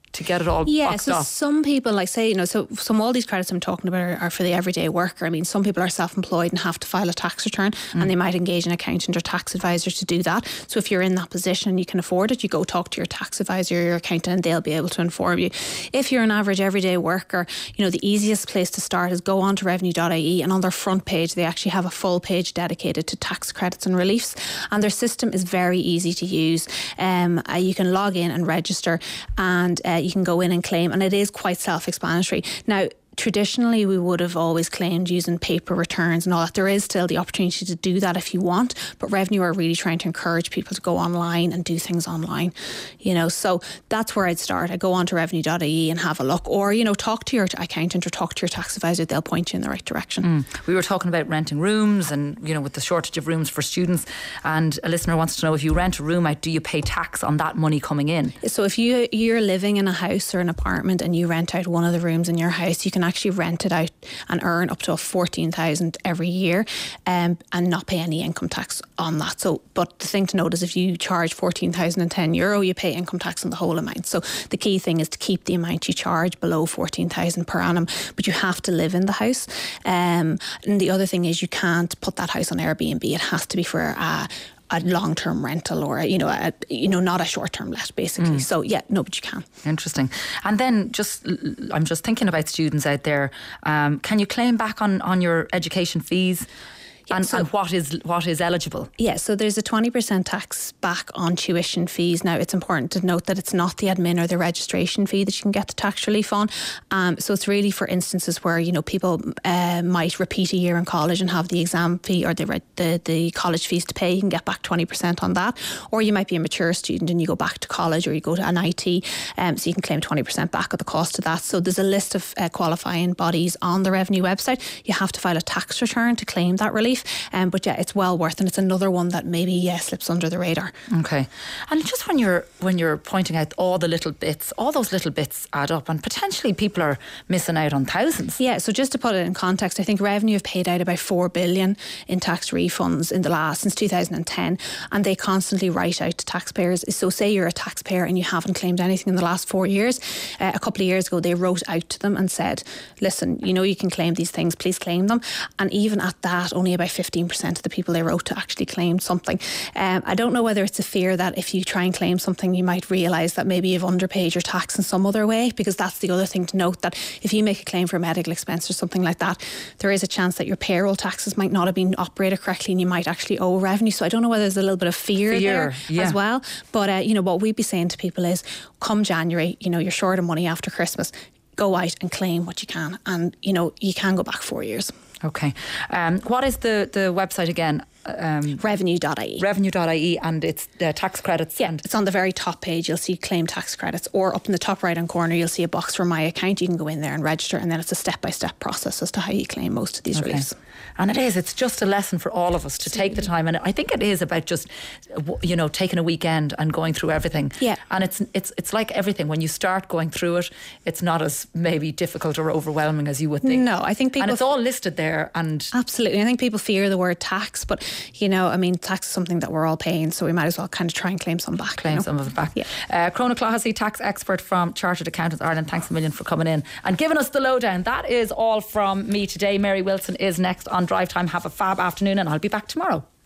to get it all yeah, boxed so off? some people, like say, you know, so some all these credits I'm talking about are, are for the everyday worker. I mean, some people are self-employed and have to file a tax return mm. and they might engage an accountant or tax advisor to do that. So if you're in that position and you can afford it, you go talk to your tax advisor or your accountant and they'll be able to inform you. If you're an average everyday worker, you know, the easiest place to start is go on to revenue dot I E, and on their front page they actually have a full page dedicated to tax credits and reliefs, and their system is very easy to use. Um, uh, you can log in and register, and uh, you can go in and claim, and it is quite self-explanatory. Now, traditionally we would have always claimed using paper returns and all that. There is still the opportunity to do that if you want, but Revenue are really trying to encourage people to go online and do things online, you know, so that's where I'd start. I go on to revenue dot I E and have a look, or, you know, talk to your accountant or talk to your tax advisor. They'll point you in the right direction. Mm. We were talking about renting rooms and, you know, with the shortage of rooms for students, and a listener wants to know, if you rent a room out, do you pay tax on that money coming in? So if you, you're living in a house or an apartment and you rent out one of the rooms in your house, you can actually rent it out and earn up to fourteen thousand every year, um, and not pay any income tax on that. So, but the thing to note is if you charge fourteen thousand ten euro, you pay income tax on the whole amount. So the key thing is to keep the amount you charge below fourteen thousand per annum, but you have to live in the house. Um, and the other thing is you can't put that house on Airbnb. It has to be for a a long-term rental, or, you know, a, you know, not a short-term let, basically. Mm. So yeah, no, but you can. Interesting. And then just, I'm just thinking about students out there. Um, can you claim back on, on your education fees? Yeah, and, so, and what is what is eligible? Yeah, so there's a twenty percent tax back on tuition fees. Now, it's important to note that it's not the admin or the registration fee that you can get the tax relief on. Um, so it's really for instances where, you know, people uh, might repeat a year in college and have the exam fee or the, the the college fees to pay. You can get back twenty percent on that. Or you might be a mature student and you go back to college, or you go to an I T, um, so you can claim twenty percent back of the cost of that. So there's a list of uh, qualifying bodies on the Revenue website. You have to file a tax return to claim that relief. Um, but yeah, it's well worth, and it's another one that maybe yeah slips under the radar. Okay, and just when you're when you're pointing out all the little bits, all those little bits add up, and potentially people are missing out on thousands. Yeah, so just to put it in context, I think Revenue have paid out about four billion in tax refunds in the last since two thousand ten, and they constantly write out to taxpayers. So say you're a taxpayer and you haven't claimed anything in the last four years. Uh, a couple of years ago, they wrote out to them and said, "Listen, you know you can claim these things. Please claim them." And even at that, only about fifteen percent of the people they wrote to actually claimed something. Um, I don't know whether it's a fear that if you try and claim something, you might realise that maybe you've underpaid your tax in some other way, because that's the other thing to note, that if you make a claim for a medical expense or something like that, there is a chance that your payroll taxes might not have been operated correctly and you might actually owe revenue. So I don't know whether there's a little bit of fear, fear there yeah. as well. But, uh, you know, what we'd be saying to people is, come January, you know, you're short of money after Christmas, go out and claim what you can. And, you know, you can go back four years. Okay. Um, what is the, the website again? Um, revenue dot I E. revenue dot I E, and it's uh, tax credits. Yeah, and it's on the very top page. You'll see claim tax credits, or up in the top right hand corner you'll see a box for my account. You can go in there and register, and then it's a step-by-step process as to how you claim most of these okay. reliefs. And it is, it's just a lesson for all of us to Absolutely. Take the time, and I think it is about just, you know, taking a weekend and going through everything. Yeah. And it's it's it's like everything, when you start going through it, it's not as maybe difficult or overwhelming as you would think. No, I think people... And it's all listed there. And Absolutely. I think people fear the word tax, but, you know, I mean, tax is something that we're all paying, so we might as well kind of try and claim some back. Claim you know? some of it back. Yeah. Uh, Crona Clohessy, tax expert from Chartered Accountants Ireland, thanks a million for coming in and giving us the lowdown. That is all from me today. Mary Wilson is next on Drive Time. Have a fab afternoon, and I'll be back tomorrow.